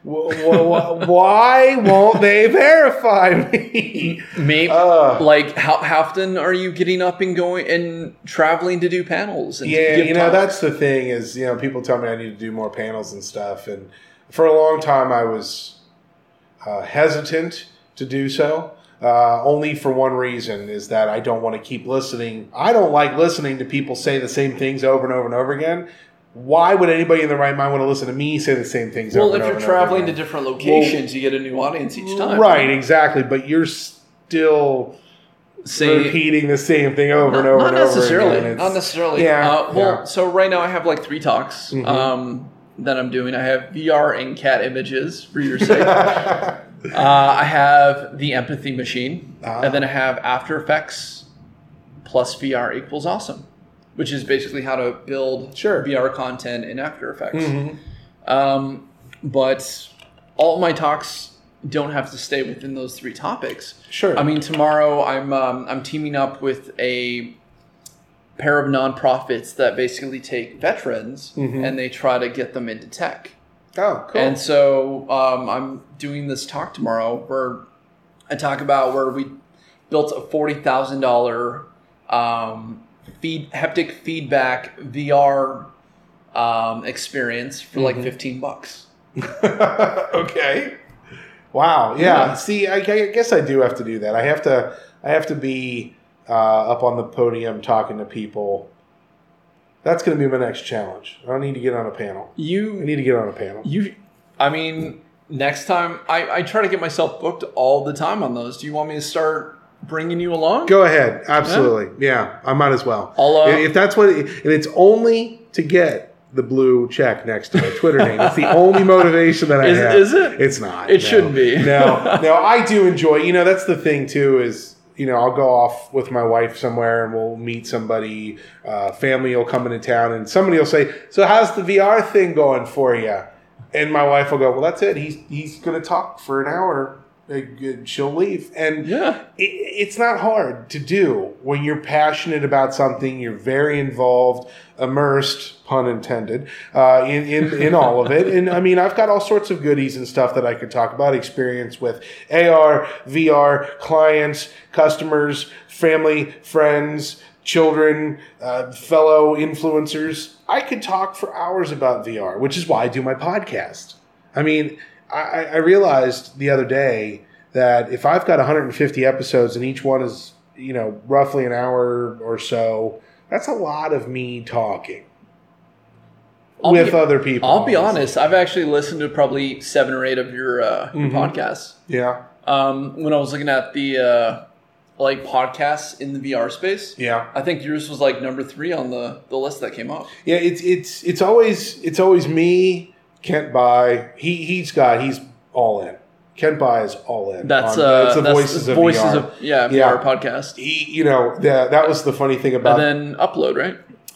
Why won't they verify me? Maybe, uh, like, how, how often are you getting up and going and traveling to do panels? And yeah, you know, talks? that's the thing is, you know, people tell me I need to do more panels and stuff. And for a long time, I was uh, hesitant to do so. Uh, only for one reason, is that I don't want to keep listening. I don't like listening to people say the same things over and over and over again. Why would anybody in the right mind want to listen to me say the same things well, over and over Well, if again? you're traveling to different locations, well, you get a new audience each time. Right, exactly. But you're still Say, repeating the same thing over not, and over not and over necessarily, again. Not necessarily. Yeah, uh, well, yeah. So right now I have like three talks mm-hmm. um, that I'm doing. I have V R and cat images for your sake. uh, I have the empathy machine, ah. and then I have After Effects plus V R equals awesome, which is basically how to build sure. V R content in After Effects. Mm-hmm. Um, but all of my talks don't have to stay within those three topics. Sure. I mean, tomorrow I'm um, I'm teaming up with a pair of nonprofits that basically take veterans mm-hmm. and they try to get them into tech. Oh, cool. And so um, I'm doing this talk tomorrow where I talk about where we built a forty thousand dollars um, feed, haptic feedback V R um, experience for mm-hmm. like fifteen bucks. Okay. Wow. Yeah. yeah. See, I, I guess I do have to do that. I have to. I have to be uh, up on the podium talking to people. That's going to be my next challenge. I need to get on a panel. You I need to get on a panel. You. I mean, next time I, I try to get myself booked all the time on those. Do you want me to start bringing you along? Go ahead. Absolutely. Yeah. yeah I might as well. I'll, uh, if that's what, it, and it's only to get the blue check next to my Twitter name. It's the only motivation that I is, have. Is it? It's not. It no. shouldn't be. no, no. I do enjoy. You know, that's the thing too. Is you know, I'll go off with my wife somewhere and we'll meet somebody. Uh, family will come into town and somebody will say, "So how's the V R thing going for you?" And my wife will go, "Well, that's it. He's he's going to talk for an hour. She'll leave." And yeah. it, it's not hard to do when you're passionate about something. You're very involved, immersed, pun intended, uh, in, in, in all of it. And I mean, I've got all sorts of goodies and stuff that I could talk about. Experience with A R, V R, clients, customers, family, friends, children, uh, fellow influencers. I could talk for hours about V R, which is why I do my podcast. I mean, I, I realized the other day that if I've got one hundred fifty episodes and each one is, you know, roughly an hour or so, that's a lot of me talking I'll with be, other people. I'll be honest. I've actually listened to probably seven or eight of your, uh, your mm-hmm. podcasts. Yeah. Um, when I was looking at the uh, like podcasts in the V R space, yeah, I think yours was like number three on the, the list that came up. Yeah, it's it's it's always it's always me. Kent By, he he's got he's all in. Kent By is all in. That's on, uh, that's the that's voices the of voices V R. of yeah, V R yeah. podcast. He, you know that that was the funny thing about. And then Upload, right?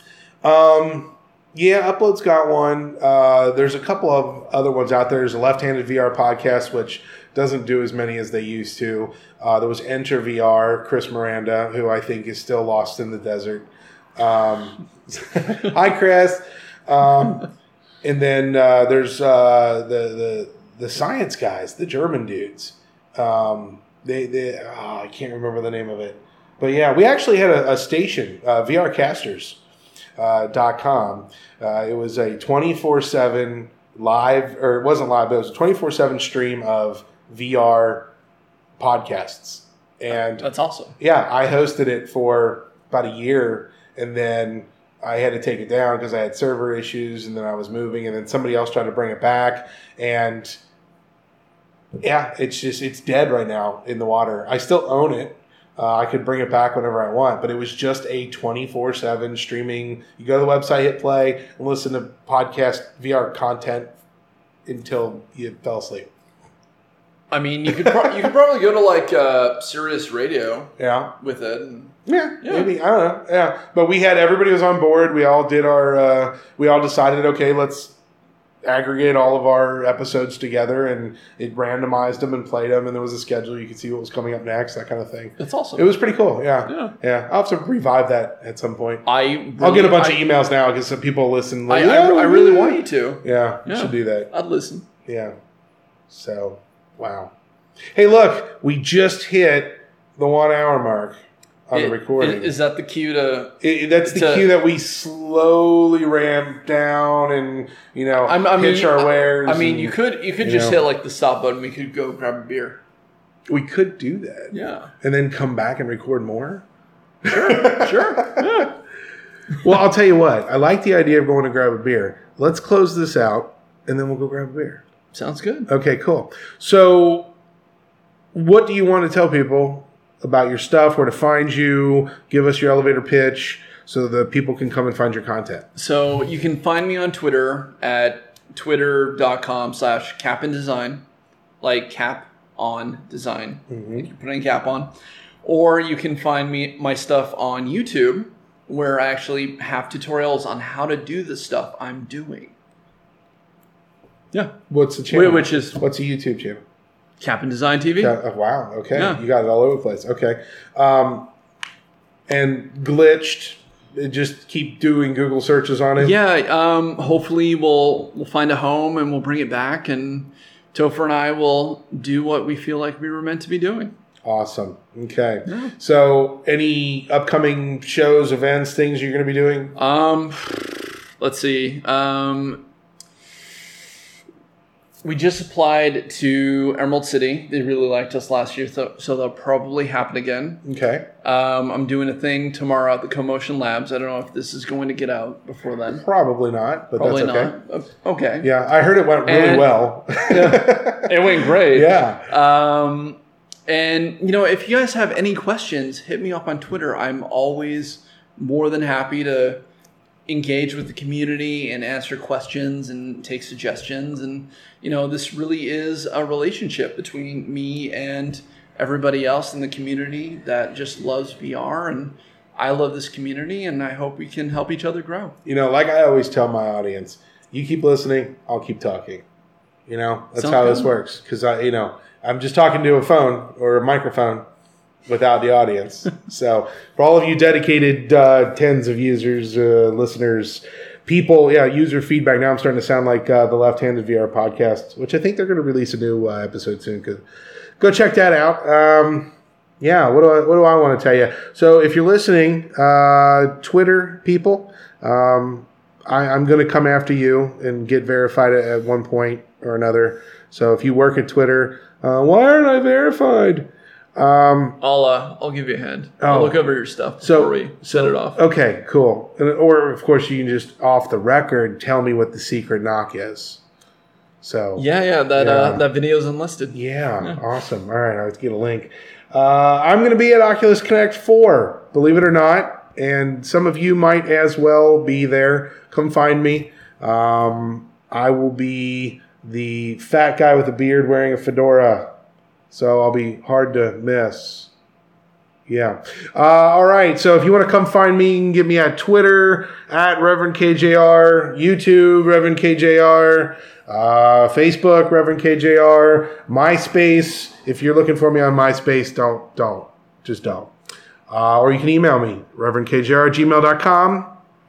Um, yeah, Upload's got one. Uh, there's a couple of other ones out there. There's a left-handed V R podcast, which doesn't do as many as they used to. Uh, there was Enter V R, Chris Miranda, who I think is still lost in the desert. Um, hi, Chris. Um, And then uh, there's uh, the, the the science guys, the German dudes. Um, they they oh, I can't remember the name of it, but yeah, we actually had a, a station, uh, V R casters dot com. Uh, it was a twenty-four seven live, or it wasn't live, but it was a twenty-four seven stream of V R podcasts. And that's awesome. Yeah, I hosted it for about a year, and then I had to take it down because I had server issues, and then I was moving, and then somebody else tried to bring it back, and yeah, it's just it's dead right now in the water. I still own it. Uh, I could bring it back whenever I want, but it was just a twenty-four seven streaming. You go to the website, hit play, and listen to podcast V R content until you fell asleep. I mean, you could pro- you could probably go to like uh, Sirius Radio, yeah, with it. And, yeah, yeah, maybe I don't know, yeah. But we had everybody was on board. We all did our. Uh, we all decided, okay, let's aggregate all of our episodes together, and it randomized them and played them, and there was a schedule. You could see what was coming up next, that kind of thing. That's awesome. It was pretty cool. Yeah, yeah. yeah. I'll have to revive that at some point. I really, I'll get a bunch I, of emails now because some people listen. Like, I, I, I really want you to. Yeah, yeah, you should do that. I'd listen. Yeah. So, wow. Hey, look, we just hit the one hour mark on it, the recording. Is, is that the cue to? It, that's the to, cue that we slowly ramp down and you know I, I pitch mean, our wares. I mean, and, you could you could you just know. hit like the stop button. We could go grab a beer. We could do that. Yeah. And then come back and record more. Sure. Sure. Yeah. Well, I'll tell you what. I like the idea of going to grab a beer. Let's close this out, and then we'll go grab a beer. Sounds good. Okay, cool. So what do you want to tell people about your stuff, where to find you? Give us your elevator pitch so that people can come and find your content. So you can find me on Twitter at twitter.com slash cap and design, like cap on design. Mm-hmm. You're putting a cap on. Or you can find me my stuff on YouTube, where I actually have tutorials on how to do the stuff I'm doing. Yeah. What's the channel? Which is What's a YouTube channel? Cap and Design T V. Yeah, oh, wow. Okay. Yeah. You got it all over the place. Okay. Um, and Glitched, just keep doing Google searches on it? Yeah. Um, hopefully we'll we'll find a home and we'll bring it back, and Topher and I will do what we feel like we were meant to be doing. Awesome. Okay. Yeah. So any upcoming shows, events, things you're going to be doing? Um, let's see. Um, we just applied to Emerald City. They really liked us last year, so, so that'll probably happen again. Okay. Um, I'm doing a thing tomorrow at the Commotion Labs. I don't know if this is going to get out before then. Probably not, but Probably that's okay. not. Uh, Okay. Yeah, I heard it went really And- well. Yeah. It went great. Yeah. Um, and, you know, if you guys have any questions, hit me up on Twitter. I'm always more than happy to engage with the community and answer questions and take suggestions. And, you know, this really is a relationship between me and everybody else in the community that just loves V R. And I love this community, and I hope we can help each other grow. You know, like I always tell my audience, you keep listening, I'll keep talking. You know, that's Sounds how good. this works. Because, I, you know, I'm just talking to a phone or a microphone without the audience. So for all of you dedicated uh, tens of users, uh, listeners, people, yeah, user feedback. Now I'm starting to sound like uh, the Left-Handed V R podcast, which I think they're going to release a new uh, episode soon. Cause go check that out. Um, yeah, what do I what do I want to tell you? So if you're listening, uh, Twitter people, um, I, I'm going to come after you and get verified at, at one point or another. So if you work at Twitter, uh, why aren't I verified? Um, I'll uh, I'll give you a hand. Oh. I'll look over your stuff before So- we set it off. Okay, cool. And, or, of course, you can just, off the record, tell me what the secret knock is. So, Yeah, yeah, that Yeah. Uh, that video's unlisted. yeah, Yeah. awesome. All right, I'll get a link. Uh, I'm going to be at Oculus Connect four, believe it or not, and some of you might as well be there. Come find me. Um, I will be the fat guy with a beard wearing a fedora, so I'll be hard to miss. Yeah. Uh, all right. So if you want to come find me, you can get me at Twitter, at Reverend K J R, YouTube, Reverend K J R, uh, Facebook, Reverend K J R, MySpace. If you're looking for me on MySpace, don't, don't. Just don't. Uh, or you can email me, reverend k j r at gmail dot com.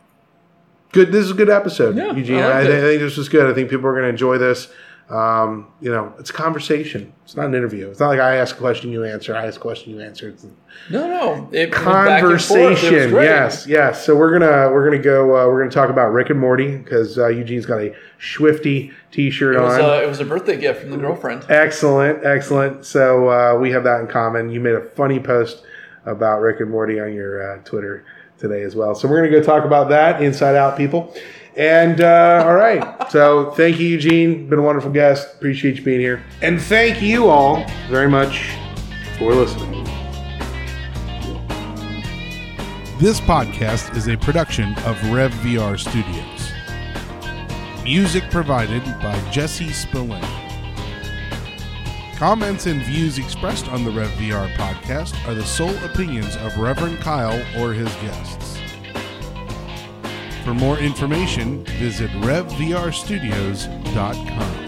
Good. This is a good episode, Yeah, Eugene. I I, liked th- it. I think this was good. I think people are going to enjoy this. Um, you know, it's a conversation. It's not an interview. It's not like I ask a question, you answer. I ask a question, you answer. It's No, no, it, it was back and forth. It was conversation. great. Yes, yes. So we're gonna we're gonna go. Uh, we're gonna talk about Rick and Morty because uh, Eugene's got a Swifty T-shirt It was, on. uh, it was a birthday gift from the girlfriend. Excellent, excellent. So uh, we have that in common. You made a funny post about Rick and Morty on your uh, Twitter today as well. So we're gonna go talk about that, Inside Out, people. And uh, all right. So thank you, Eugene. Been a wonderful guest. Appreciate you being here. And thank you all very much for listening. This podcast is a production of Rev V R Studios. Music provided by Jesse Spillane. Comments and views expressed on the Rev V R podcast are the sole opinions of Reverend Kyle or his guests. For more information, visit rev v r studios dot com.